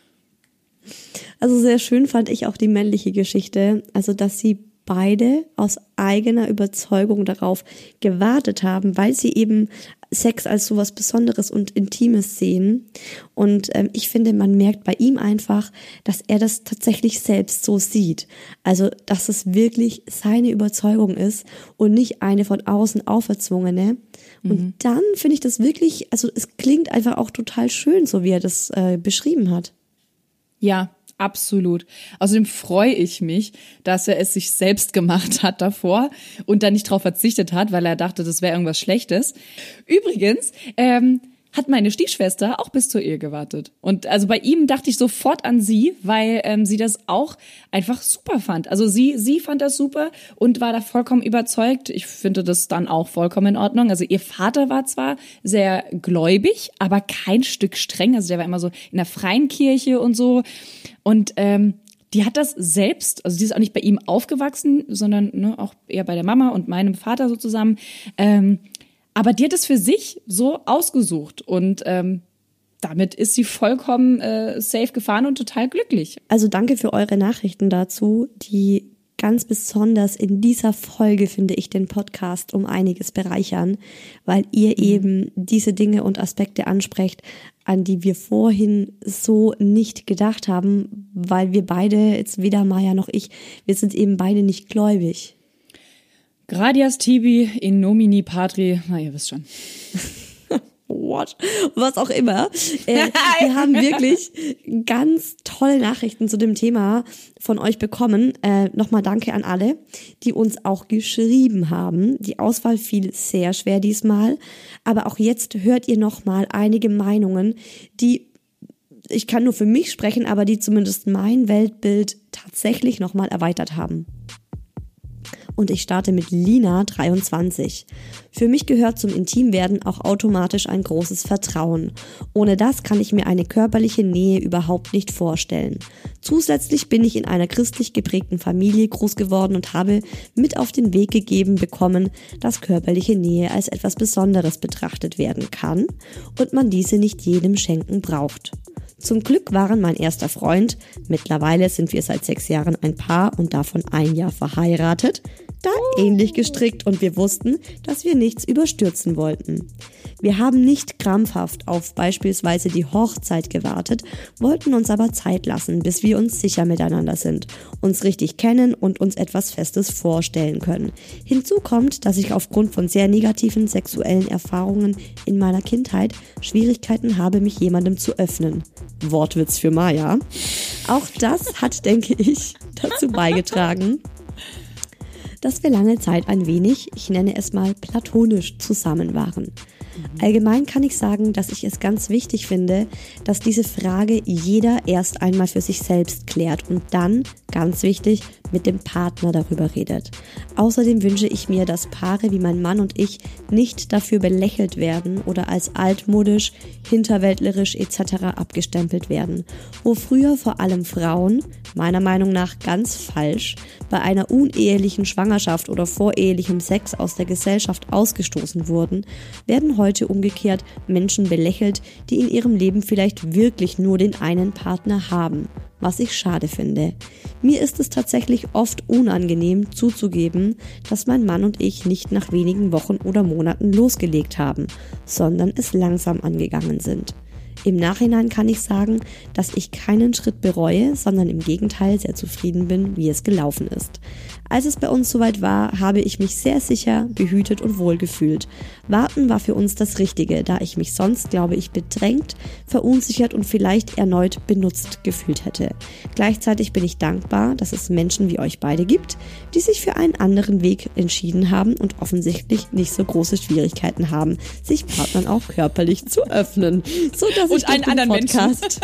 Also sehr schön fand ich auch die männliche Geschichte, also dass sie beide aus eigener Überzeugung darauf gewartet haben, weil sie eben Sex als sowas Besonderes und Intimes sehen. Und ähm, ich finde, man merkt bei ihm einfach, dass er das tatsächlich selbst so sieht. Also, dass es wirklich seine Überzeugung ist und nicht eine von außen auferzwungene. Mhm. Und dann finde ich das wirklich, also es klingt einfach auch total schön, so wie er das äh, beschrieben hat. Ja, absolut. Außerdem freue ich mich, dass er es sich selbst gemacht hat davor und dann nicht drauf verzichtet hat, weil er dachte, das wäre irgendwas Schlechtes. Übrigens, ähm, hat meine Stiefschwester auch bis zur Ehe gewartet. Und also bei ihm dachte ich sofort an sie, weil ähm, sie das auch einfach super fand. Also sie sie fand das super und war da vollkommen überzeugt. Ich finde das dann auch vollkommen in Ordnung. Also ihr Vater war zwar sehr gläubig, aber kein Stück streng. Also der war immer so in der freien Kirche und so. Und ähm, die hat das selbst, also die ist auch nicht bei ihm aufgewachsen, sondern ne, auch eher bei der Mama und meinem Vater so zusammen. Ähm, Aber die hat es für sich so ausgesucht und ähm, damit ist sie vollkommen äh, safe gefahren und total glücklich. Also danke für eure Nachrichten dazu, die ganz besonders in dieser Folge, finde ich, den Podcast um einiges bereichern, weil ihr mhm. eben diese Dinge und Aspekte ansprecht, an die wir vorhin so nicht gedacht haben, weil wir beide, jetzt weder Maja noch ich, wir sind eben beide nicht gläubig. Gradias tibi in nomini patri, na ihr wisst schon. What? Was auch immer. Äh, wir haben wirklich ganz tolle Nachrichten zu dem Thema von euch bekommen. Äh, nochmal danke an alle, die uns auch geschrieben haben. Die Auswahl fiel sehr schwer diesmal. Aber auch jetzt hört ihr nochmal einige Meinungen, die, ich kann nur für mich sprechen, aber die zumindest mein Weltbild tatsächlich nochmal erweitert haben. Und ich starte mit Lina, dreiundzwanzig. Für mich gehört zum Intimwerden auch automatisch ein großes Vertrauen. Ohne das kann ich mir eine körperliche Nähe überhaupt nicht vorstellen. Zusätzlich bin ich in einer christlich geprägten Familie groß geworden und habe mit auf den Weg gegeben bekommen, dass körperliche Nähe als etwas Besonderes betrachtet werden kann und man diese nicht jedem schenken braucht. Zum Glück waren mein erster Freund, mittlerweile sind wir seit sechs Jahren ein Paar und davon ein Jahr verheiratet, da ähnlich gestrickt und wir wussten, dass wir nichts überstürzen wollten. Wir haben nicht krampfhaft auf beispielsweise die Hochzeit gewartet, wollten uns aber Zeit lassen, bis wir uns sicher miteinander sind, uns richtig kennen und uns etwas Festes vorstellen können. Hinzu kommt, dass ich aufgrund von sehr negativen sexuellen Erfahrungen in meiner Kindheit Schwierigkeiten habe, mich jemandem zu öffnen. Wortwitz für Maja. Auch das hat, denke ich, dazu beigetragen, dass wir lange Zeit ein wenig, ich nenne es mal platonisch, zusammen waren. Allgemein kann ich sagen, dass ich es ganz wichtig finde, dass diese Frage jeder erst einmal für sich selbst klärt und dann, ganz wichtig, mit dem Partner darüber redet. Außerdem wünsche ich mir, dass Paare wie mein Mann und ich nicht dafür belächelt werden oder als altmodisch, hinterwäldlerisch et cetera abgestempelt werden, wo früher vor allem Frauen, meiner Meinung nach ganz falsch, bei einer unehelichen Schwangerschaft oder vorehelichem Sex aus der Gesellschaft ausgestoßen wurden, werden heute umgekehrt Menschen belächelt, die in ihrem Leben vielleicht wirklich nur den einen Partner haben, was ich schade finde. Mir ist es tatsächlich oft unangenehm zuzugeben, dass mein Mann und ich nicht nach wenigen Wochen oder Monaten losgelegt haben, sondern es langsam angegangen sind. Im Nachhinein kann ich sagen, dass ich keinen Schritt bereue, sondern im Gegenteil sehr zufrieden bin, wie es gelaufen ist. Als es bei uns soweit war, habe ich mich sehr sicher, behütet und wohl gefühlt. Warten war für uns das Richtige, da ich mich sonst, glaube ich, bedrängt, verunsichert und vielleicht erneut benutzt gefühlt hätte. Gleichzeitig bin ich dankbar, dass es Menschen wie euch beide gibt, die sich für einen anderen Weg entschieden haben und offensichtlich nicht so große Schwierigkeiten haben, sich Partnern auch körperlich zu öffnen, so dass ich und einen durch den anderen Podcast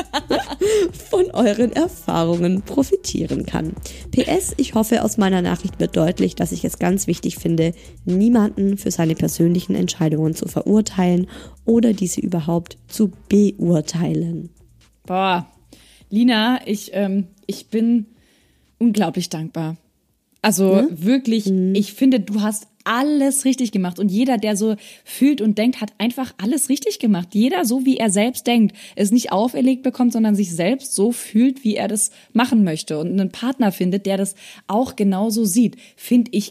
von euren Erfahrungen profitieren kann. P S, ich hoffe, aus meiner Nachricht wird deutlich, dass ich es ganz wichtig finde, niemanden für seine persönlichen Entscheidungen zu verurteilen oder diese überhaupt zu beurteilen. Boah, Lina, ich, ähm, ich bin unglaublich dankbar. Also Ja? wirklich, Mhm. ich finde, du hast alles richtig gemacht. Und jeder, der so fühlt und denkt, hat einfach alles richtig gemacht. Jeder so, wie er selbst denkt, es nicht auferlegt bekommt, sondern sich selbst so fühlt, wie er das machen möchte. Und einen Partner findet, der das auch genauso sieht, finde ich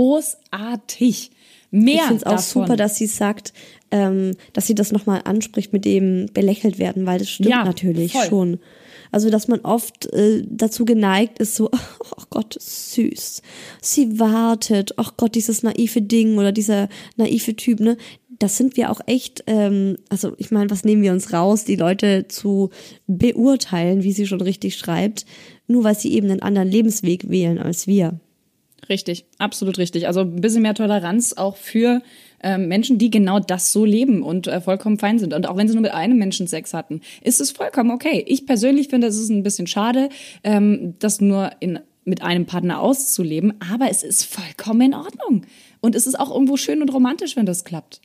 großartig. Mehr Ich finde es auch davon. super, dass sie sagt, ähm, dass sie das nochmal anspricht mit dem belächelt werden, weil das stimmt Ja, natürlich voll. schon. Also, dass man oft äh, dazu geneigt ist, so, ach Gott, süß. Sie wartet, ach Gott, dieses naive Ding oder dieser naive Typ, ne? Das sind wir auch echt, ähm, also ich meine, was nehmen wir uns raus, die Leute zu beurteilen, wie sie schon richtig schreibt, nur weil sie eben einen anderen Lebensweg wählen als wir. Richtig, absolut richtig. Also ein bisschen mehr Toleranz auch für ähm, Menschen, die genau das so leben und äh, vollkommen fein sind. Und auch wenn sie nur mit einem Menschen Sex hatten, ist es vollkommen okay. Ich persönlich finde, es ist ein bisschen schade, ähm, das nur in, mit einem Partner auszuleben, aber es ist vollkommen in Ordnung. Und es ist auch irgendwo schön und romantisch, wenn das klappt.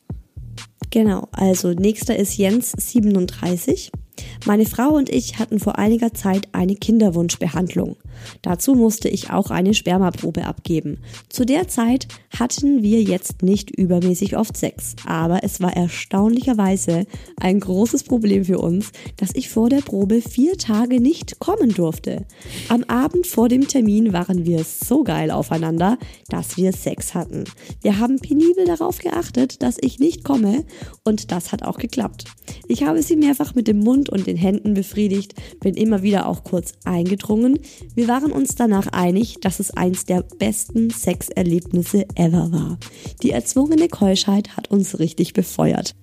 Genau, also nächster ist Jens, siebenunddreißig. Meine Frau und ich hatten vor einiger Zeit eine Kinderwunschbehandlung. Dazu musste ich auch eine Spermaprobe abgeben. Zu der Zeit hatten wir jetzt nicht übermäßig oft Sex, aber es war erstaunlicherweise ein großes Problem für uns, dass ich vor der Probe vier Tage nicht kommen durfte. Am Abend vor dem Termin waren wir so geil aufeinander, dass wir Sex hatten. Wir haben penibel darauf geachtet, dass ich nicht komme, und das hat auch geklappt. Ich habe sie mehrfach mit dem Mund und den Händen befriedigt, bin immer wieder auch kurz eingedrungen. Wir waren uns danach einig, dass es eins der besten Sexerlebnisse ever war. Die erzwungene Keuschheit hat uns richtig befeuert.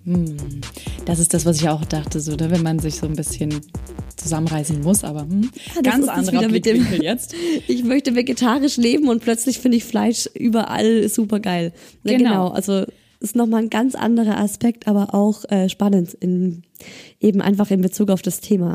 Das ist das, was ich auch dachte, so, ne? Wenn man sich so ein bisschen zusammenreißen muss, aber hm, Ja, das ganz ist das anderer wieder mit dem- Blickwinkel jetzt. Ich möchte vegetarisch leben und plötzlich finde ich Fleisch überall super geil. Ja, Genau. genau, also ist nochmal ein ganz anderer Aspekt, aber auch äh, spannend, in, eben einfach in Bezug auf das Thema.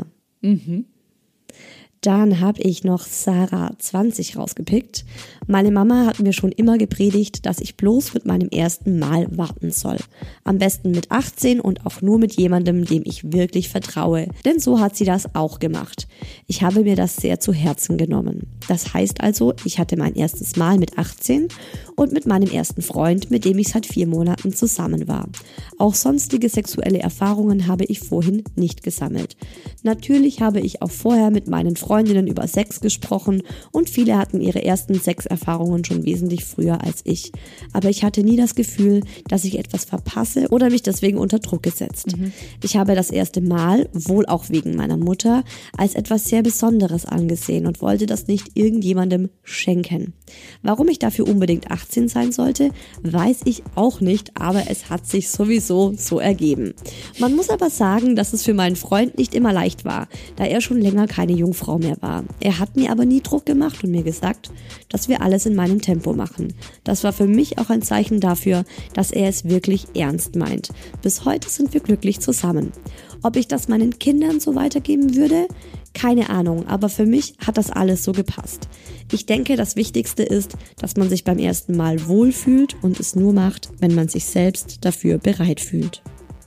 Dann habe ich noch Sarah zwanzig rausgepickt. Meine Mama hat mir schon immer gepredigt, dass ich bloß mit meinem ersten Mal warten soll. Am besten mit achtzehn und auch nur mit jemandem, dem ich wirklich vertraue. Denn so hat sie das auch gemacht. Ich habe mir das sehr zu Herzen genommen. Das heißt also, ich hatte mein erstes Mal mit achtzehn und mit meinem ersten Freund, mit dem ich seit vier Monaten zusammen war. Auch sonstige sexuelle Erfahrungen habe ich vorhin nicht gesammelt. Natürlich habe ich auch vorher mit meinen Freundinnen über Sex gesprochen und viele hatten ihre ersten Sexerfahrungen schon wesentlich früher als ich. Aber ich hatte nie das Gefühl, dass ich etwas verpasse oder mich deswegen unter Druck gesetzt. Ich habe das erste Mal, wohl auch wegen meiner Mutter, als etwas sehr Besonderes angesehen und wollte das nicht irgendjemandem schenken. Warum ich dafür unbedingt achtzehn sein sollte, weiß ich auch nicht, aber es hat sich sowieso so ergeben. Man muss aber sagen, dass es für meinen Freund nicht immer leicht war, da er schon länger keine Jungfrau mehr war. Er hat mir aber nie Druck gemacht und mir gesagt, dass wir alles in meinem Tempo machen. Das war für mich auch ein Zeichen dafür, dass er es wirklich ernst meint. Bis heute sind wir glücklich zusammen. Ob ich das meinen Kindern so weitergeben würde? Keine Ahnung, aber für mich hat das alles so gepasst. Ich denke, das Wichtigste ist, dass man sich beim ersten Mal wohlfühlt und es nur macht, wenn man sich selbst dafür bereit fühlt.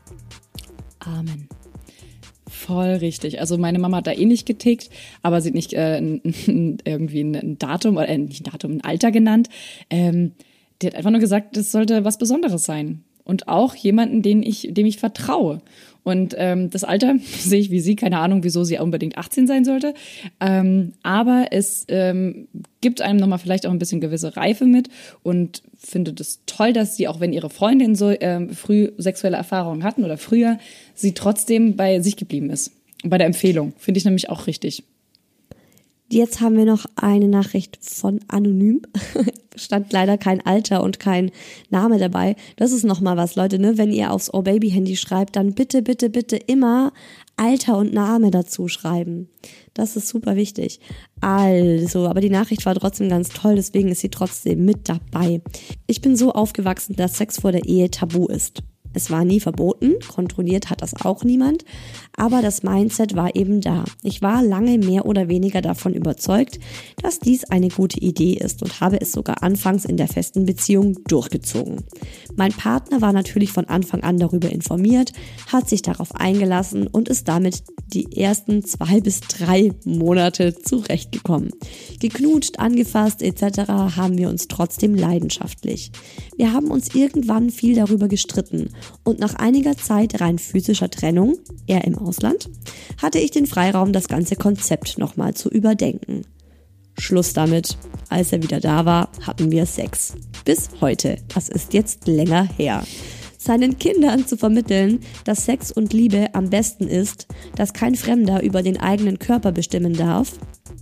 Amen. Voll richtig. Also meine Mama hat da eh nicht getickt, aber sie hat nicht äh, n- n- irgendwie ein, ein Datum, oder äh, nicht ein Datum, ein Alter genannt. Ähm, die hat einfach nur gesagt, das sollte was Besonderes sein. Und auch jemanden, den ich, dem ich vertraue. Und ähm, das Alter sehe ich wie sie, keine Ahnung, wieso sie unbedingt achtzehn sein sollte. Ähm, aber es ähm, gibt einem nochmal vielleicht auch ein bisschen gewisse Reife mit und finde das toll, dass sie, auch wenn ihre Freundinnen so ähm, früh sexuelle Erfahrungen hatten oder früher, sie trotzdem bei sich geblieben ist. Und bei der Empfehlung finde ich nämlich auch richtig. Jetzt haben wir noch eine Nachricht von Anonym. Stand leider kein Alter und kein Name dabei. Das ist nochmal was, Leute, ne? Wenn ihr aufs Oh Baby Handy schreibt, dann bitte, bitte, bitte immer Alter und Name dazu schreiben. Das ist super wichtig. Also, aber die Nachricht war trotzdem ganz toll, deswegen ist sie trotzdem mit dabei. Ich bin so aufgewachsen, dass Sex vor der Ehe tabu ist. Es war nie verboten, kontrolliert hat das auch niemand, aber das Mindset war eben da. Ich war lange mehr oder weniger davon überzeugt, dass dies eine gute Idee ist und habe es sogar anfangs in der festen Beziehung durchgezogen. Mein Partner war natürlich von Anfang an darüber informiert, hat sich darauf eingelassen und ist damit die ersten zwei bis drei Monate zurechtgekommen. Geknutscht, angefasst et cetera haben wir uns trotzdem leidenschaftlich. Wir haben uns irgendwann viel darüber gestritten und nach einiger Zeit rein physischer Trennung, er im Ausland, hatte ich den Freiraum, das ganze Konzept nochmal zu überdenken. Schluss damit. Als er wieder da war, hatten wir Sex. Bis heute. Das ist jetzt länger her. Seinen Kindern zu vermitteln, dass Sex und Liebe am besten ist, dass kein Fremder über den eigenen Körper bestimmen darf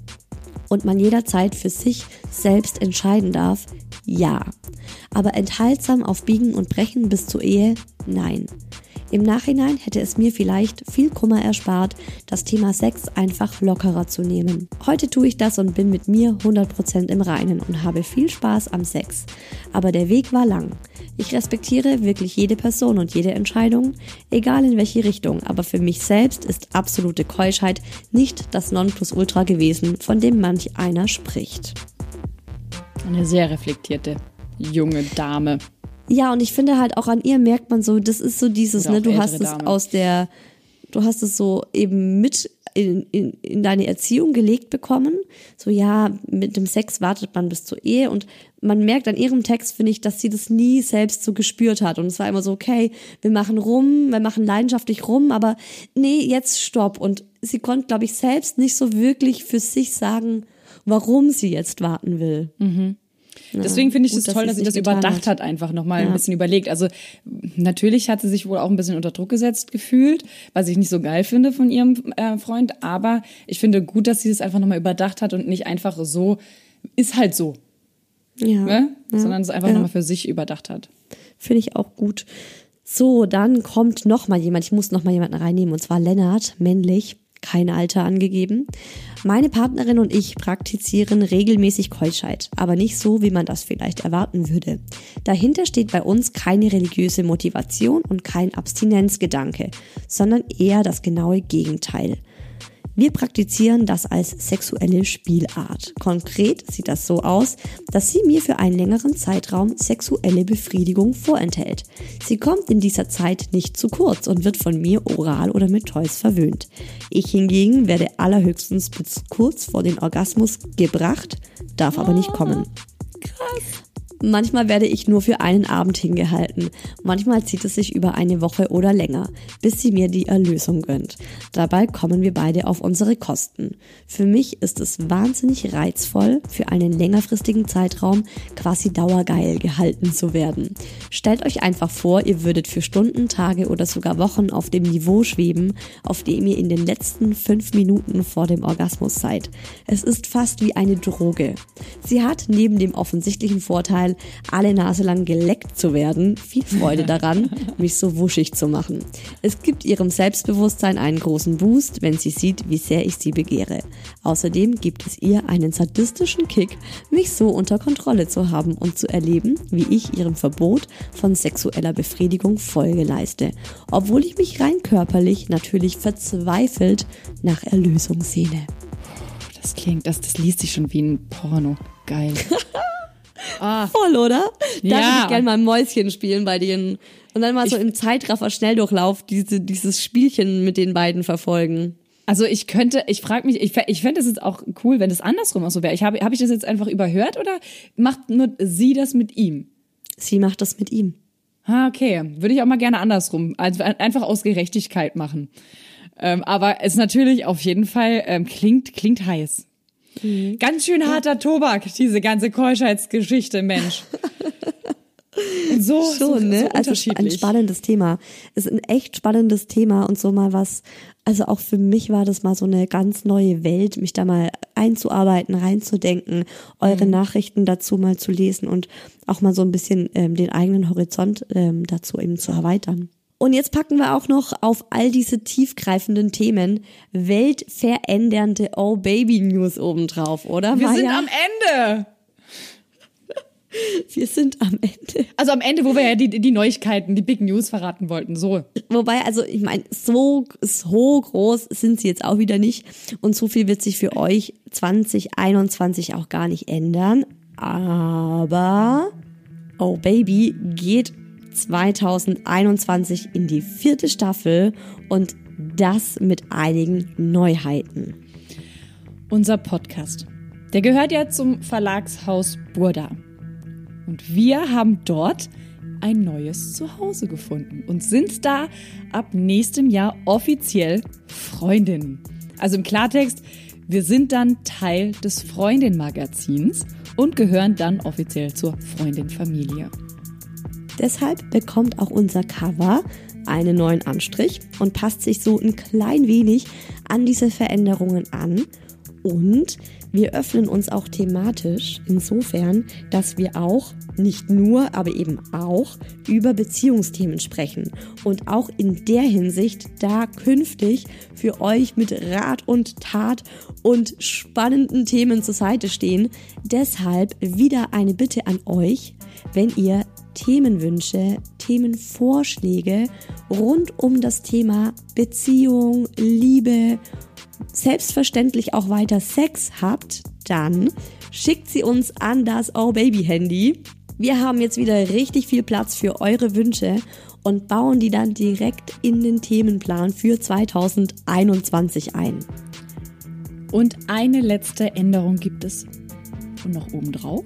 und man jederzeit für sich selbst entscheiden darf, ja. Aber enthaltsam auf Biegen und Brechen bis zur Ehe, nein. Im Nachhinein hätte es mir vielleicht viel Kummer erspart, das Thema Sex einfach lockerer zu nehmen. Heute tue ich das und bin mit mir hundert Prozent im Reinen und habe viel Spaß am Sex. Aber der Weg war lang. Ich respektiere wirklich jede Person und jede Entscheidung, egal in welche Richtung, aber für mich selbst ist absolute Keuschheit nicht das Nonplusultra gewesen, von dem manch einer spricht. Eine sehr reflektierte junge Dame. Ja, und ich finde halt auch an ihr merkt man so, das ist so dieses, Oder ne, du auch hast es ältere Damen. aus der, du hast es so eben mit in, in, in deine Erziehung gelegt bekommen. So, ja, mit dem Sex wartet man bis zur Ehe und man merkt an ihrem Text, finde ich, dass sie das nie selbst so gespürt hat. Und es war immer so, okay, wir machen rum, wir machen leidenschaftlich rum, aber nee, jetzt stopp. Und sie konnte, glaube ich, selbst nicht so wirklich für sich sagen, warum sie jetzt warten will. Mhm. Ja, Deswegen finde ich gut, es toll, dass sie das nicht getan überdacht hat. hat, einfach nochmal Ja. ein bisschen überlegt. Also natürlich hat sie sich wohl auch ein bisschen unter Druck gesetzt gefühlt, was ich nicht so geil finde von ihrem äh, Freund. Aber ich finde gut, dass sie das einfach nochmal überdacht hat und nicht einfach so, ist halt so, Ja, ne? ja, Sondern es einfach ja. nochmal für sich überdacht hat. Finde ich auch gut. So, dann kommt noch mal jemand. Ich muss noch mal jemanden reinnehmen. Und zwar Lennart, männlich, kein Alter angegeben. Meine Partnerin und ich praktizieren regelmäßig Keuschheit, aber nicht so, wie man das vielleicht erwarten würde. Dahinter steht bei uns keine religiöse Motivation und kein Abstinenzgedanke, sondern eher das genaue Gegenteil. Wir praktizieren das als sexuelle Spielart. Konkret sieht das so aus, dass sie mir für einen längeren Zeitraum sexuelle Befriedigung vorenthält. Sie kommt in dieser Zeit nicht zu kurz und wird von mir oral oder mit Toys verwöhnt. Ich hingegen werde allerhöchstens bis kurz vor den Orgasmus gebracht, darf aber nicht kommen. Krass. Manchmal werde ich nur für einen Abend hingehalten. Manchmal zieht es sich über eine Woche oder länger, bis sie mir die Erlösung gönnt. Dabei kommen wir beide auf unsere Kosten. Für mich ist es wahnsinnig reizvoll, für einen längerfristigen Zeitraum quasi dauergeil gehalten zu werden. Stellt euch einfach vor, ihr würdet für Stunden, Tage oder sogar Wochen auf dem Niveau schweben, auf dem ihr in den letzten fünf Minuten vor dem Orgasmus seid. Es ist fast wie eine Droge. Sie hat neben dem offensichtlichen Vorteil, alle Nase lang geleckt zu werden, viel Freude daran, mich so wuschig zu machen. Es gibt ihrem Selbstbewusstsein einen großen Boost, wenn sie sieht, wie sehr ich sie begehre. Außerdem gibt es ihr einen sadistischen Kick, mich so unter Kontrolle zu haben und zu erleben, wie ich ihrem Verbot von sexueller Befriedigung Folge leiste, obwohl ich mich rein körperlich natürlich verzweifelt nach Erlösung sehne. Das klingt, das, das liest sich schon wie ein Porno. Geil. Ah. Voll, oder? Da Ja. würde ich gerne mal Mäuschen spielen bei denen. Und dann mal so im Zeitraffer Schnelldurchlauf diese, dieses Spielchen mit den beiden verfolgen. Also ich könnte, ich frage mich, ich, ich fände es jetzt auch cool, wenn es andersrum auch so wäre. Ich habe, habe ich das jetzt einfach überhört oder macht nur sie das mit ihm? Sie macht das mit ihm. Ah, okay. Würde ich auch mal gerne andersrum. Also einfach aus Gerechtigkeit machen. Ähm, aber es natürlich auf jeden Fall ähm, klingt, klingt heiß. Mhm. Ganz schön harter Tobak, diese ganze Keuschheitsgeschichte, Mensch. Und so, Schon, so, ne? so Also ein unterschiedlich. spannendes Thema. Es ist ein echt spannendes Thema und so mal was, also auch für mich war das mal so eine ganz neue Welt, mich da mal einzuarbeiten, reinzudenken, eure Mhm. Nachrichten dazu mal zu lesen und auch mal so ein bisschen ähm, den eigenen Horizont ähm, dazu eben zu erweitern. Und jetzt packen wir auch noch auf all diese tiefgreifenden Themen weltverändernde Oh-Baby-News obendrauf, oder? Wir Maja? sind am Ende. Wir sind am Ende. Also am Ende, wo wir ja die, die Neuigkeiten, die Big News verraten wollten, so. Wobei, also ich meine, so, so groß sind sie jetzt auch wieder nicht und so viel wird sich für euch zwanzig einundzwanzig auch gar nicht ändern. Aber Oh Baby geht zwanzig einundzwanzig in die vierte Staffel und das mit einigen Neuheiten. Unser Podcast, der gehört ja zum Verlagshaus Burda. Und wir haben dort ein neues Zuhause gefunden und sind da ab nächstem Jahr offiziell Freundinnen. Also im Klartext, wir sind dann Teil des Freundin-Magazins und gehören dann offiziell zur Freundin-Familie. Deshalb bekommt auch unser Cover einen neuen Anstrich und passt sich so ein klein wenig an diese Veränderungen an. Und wir öffnen uns auch thematisch insofern, dass wir auch, nicht nur, aber eben auch über Beziehungsthemen sprechen und auch in der Hinsicht da künftig für euch mit Rat und Tat und spannenden Themen zur Seite stehen. Deshalb wieder eine Bitte an euch, wenn ihr Themenwünsche, Themenvorschläge rund um das Thema Beziehung, Liebe, selbstverständlich auch weiter Sex habt, dann schickt sie uns an das Oh Baby Handy. Wir haben jetzt wieder richtig viel Platz für eure Wünsche und bauen die dann direkt in den Themenplan für zwanzig einundzwanzig ein. Und eine letzte Änderung gibt es. Und noch obendrauf.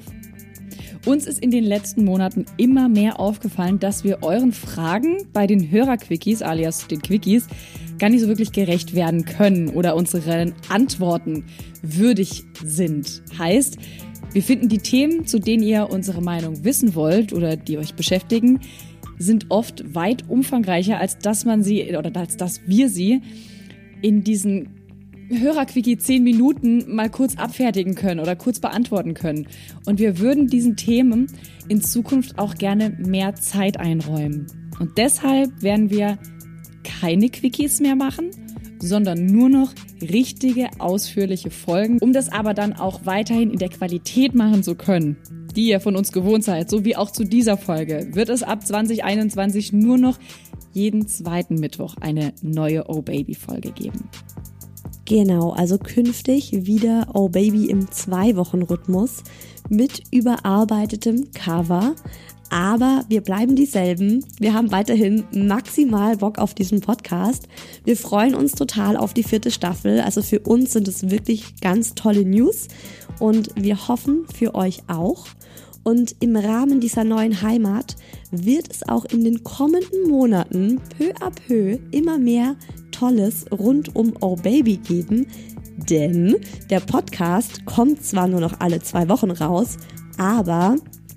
Uns ist in den letzten Monaten immer mehr aufgefallen, dass wir euren Fragen bei den Hörerquickies, alias den Quickies, gar nicht so wirklich gerecht werden können oder unseren Antworten würdig sind. Heißt, wir finden die Themen, zu denen ihr unsere Meinung wissen wollt oder die euch beschäftigen, sind oft weit umfangreicher, als dass man sie oder als dass wir sie in diesen Hörerquickie zehn Minuten mal kurz abfertigen können oder kurz beantworten können. Und wir würden diesen Themen in Zukunft auch gerne mehr Zeit einräumen. Und deshalb werden wir keine Quickies mehr machen, sondern nur noch richtige, ausführliche Folgen, um das aber dann auch weiterhin in der Qualität machen zu können, die ihr von uns gewohnt seid, so wie auch zu dieser Folge, wird es ab zwanzig einundzwanzig nur noch jeden zweiten Mittwoch eine neue Oh Baby Folge geben. Genau, also künftig wieder Oh Baby im Zwei-Wochen-Rhythmus mit überarbeitetem Cover. Aber wir bleiben dieselben. Wir haben weiterhin maximal Bock auf diesen Podcast. Wir freuen uns total auf die vierte Staffel. Also für uns sind es wirklich ganz tolle News. Und wir hoffen für euch auch. Und im Rahmen dieser neuen Heimat wird es auch in den kommenden Monaten peu à peu immer mehr Tolles rund um Oh Baby geben. Denn der Podcast kommt zwar nur noch alle zwei Wochen raus, aber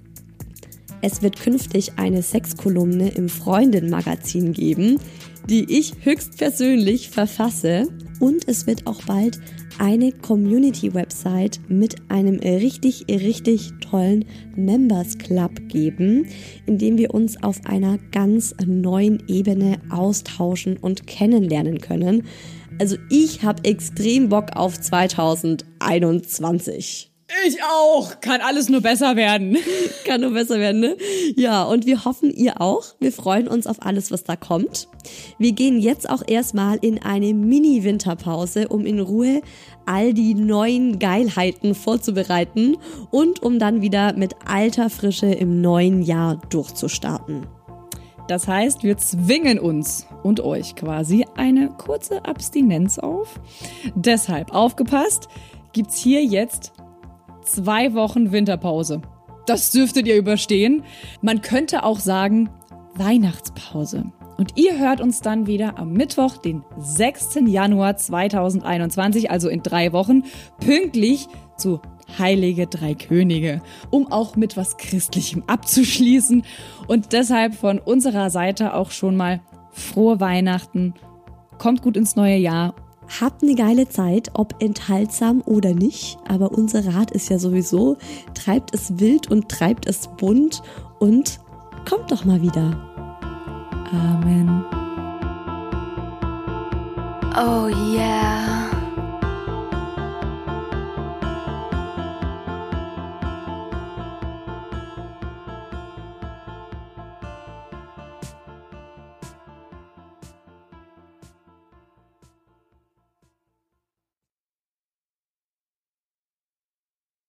es wird künftig eine Sexkolumne im Freundin-Magazin geben, die ich höchstpersönlich verfasse. Und es wird auch bald eine Community-Website mit einem richtig, richtig tollen Members Club geben, in dem wir uns auf einer ganz neuen Ebene austauschen und kennenlernen können. Also ich habe extrem Bock auf zwanzig einundzwanzig. Ich auch. Kann alles nur besser werden. Kann nur besser werden, ne? Ja, und wir hoffen, ihr auch. Wir freuen uns auf alles, was da kommt. Wir gehen jetzt auch erstmal in eine Mini-Winterpause, um in Ruhe all die neuen Geilheiten vorzubereiten und um dann wieder mit alter Frische im neuen Jahr durchzustarten. Das heißt, wir zwingen uns und euch quasi eine kurze Abstinenz auf. Deshalb aufgepasst, gibt's hier jetzt zwei Wochen Winterpause. Das dürftet ihr überstehen. Man könnte auch sagen Weihnachtspause. Und ihr hört uns dann wieder am Mittwoch, den sechsten Januar zweitausendeinundzwanzig, also in drei Wochen, pünktlich zu Heilige Drei Könige, um auch mit was Christlichem abzuschließen. Und deshalb von unserer Seite auch schon mal frohe Weihnachten. Kommt gut ins neue Jahr. Habt eine geile Zeit, ob enthaltsam oder nicht, aber unser Rat ist ja sowieso, treibt es wild und treibt es bunt und kommt doch mal wieder. Amen. Oh yeah.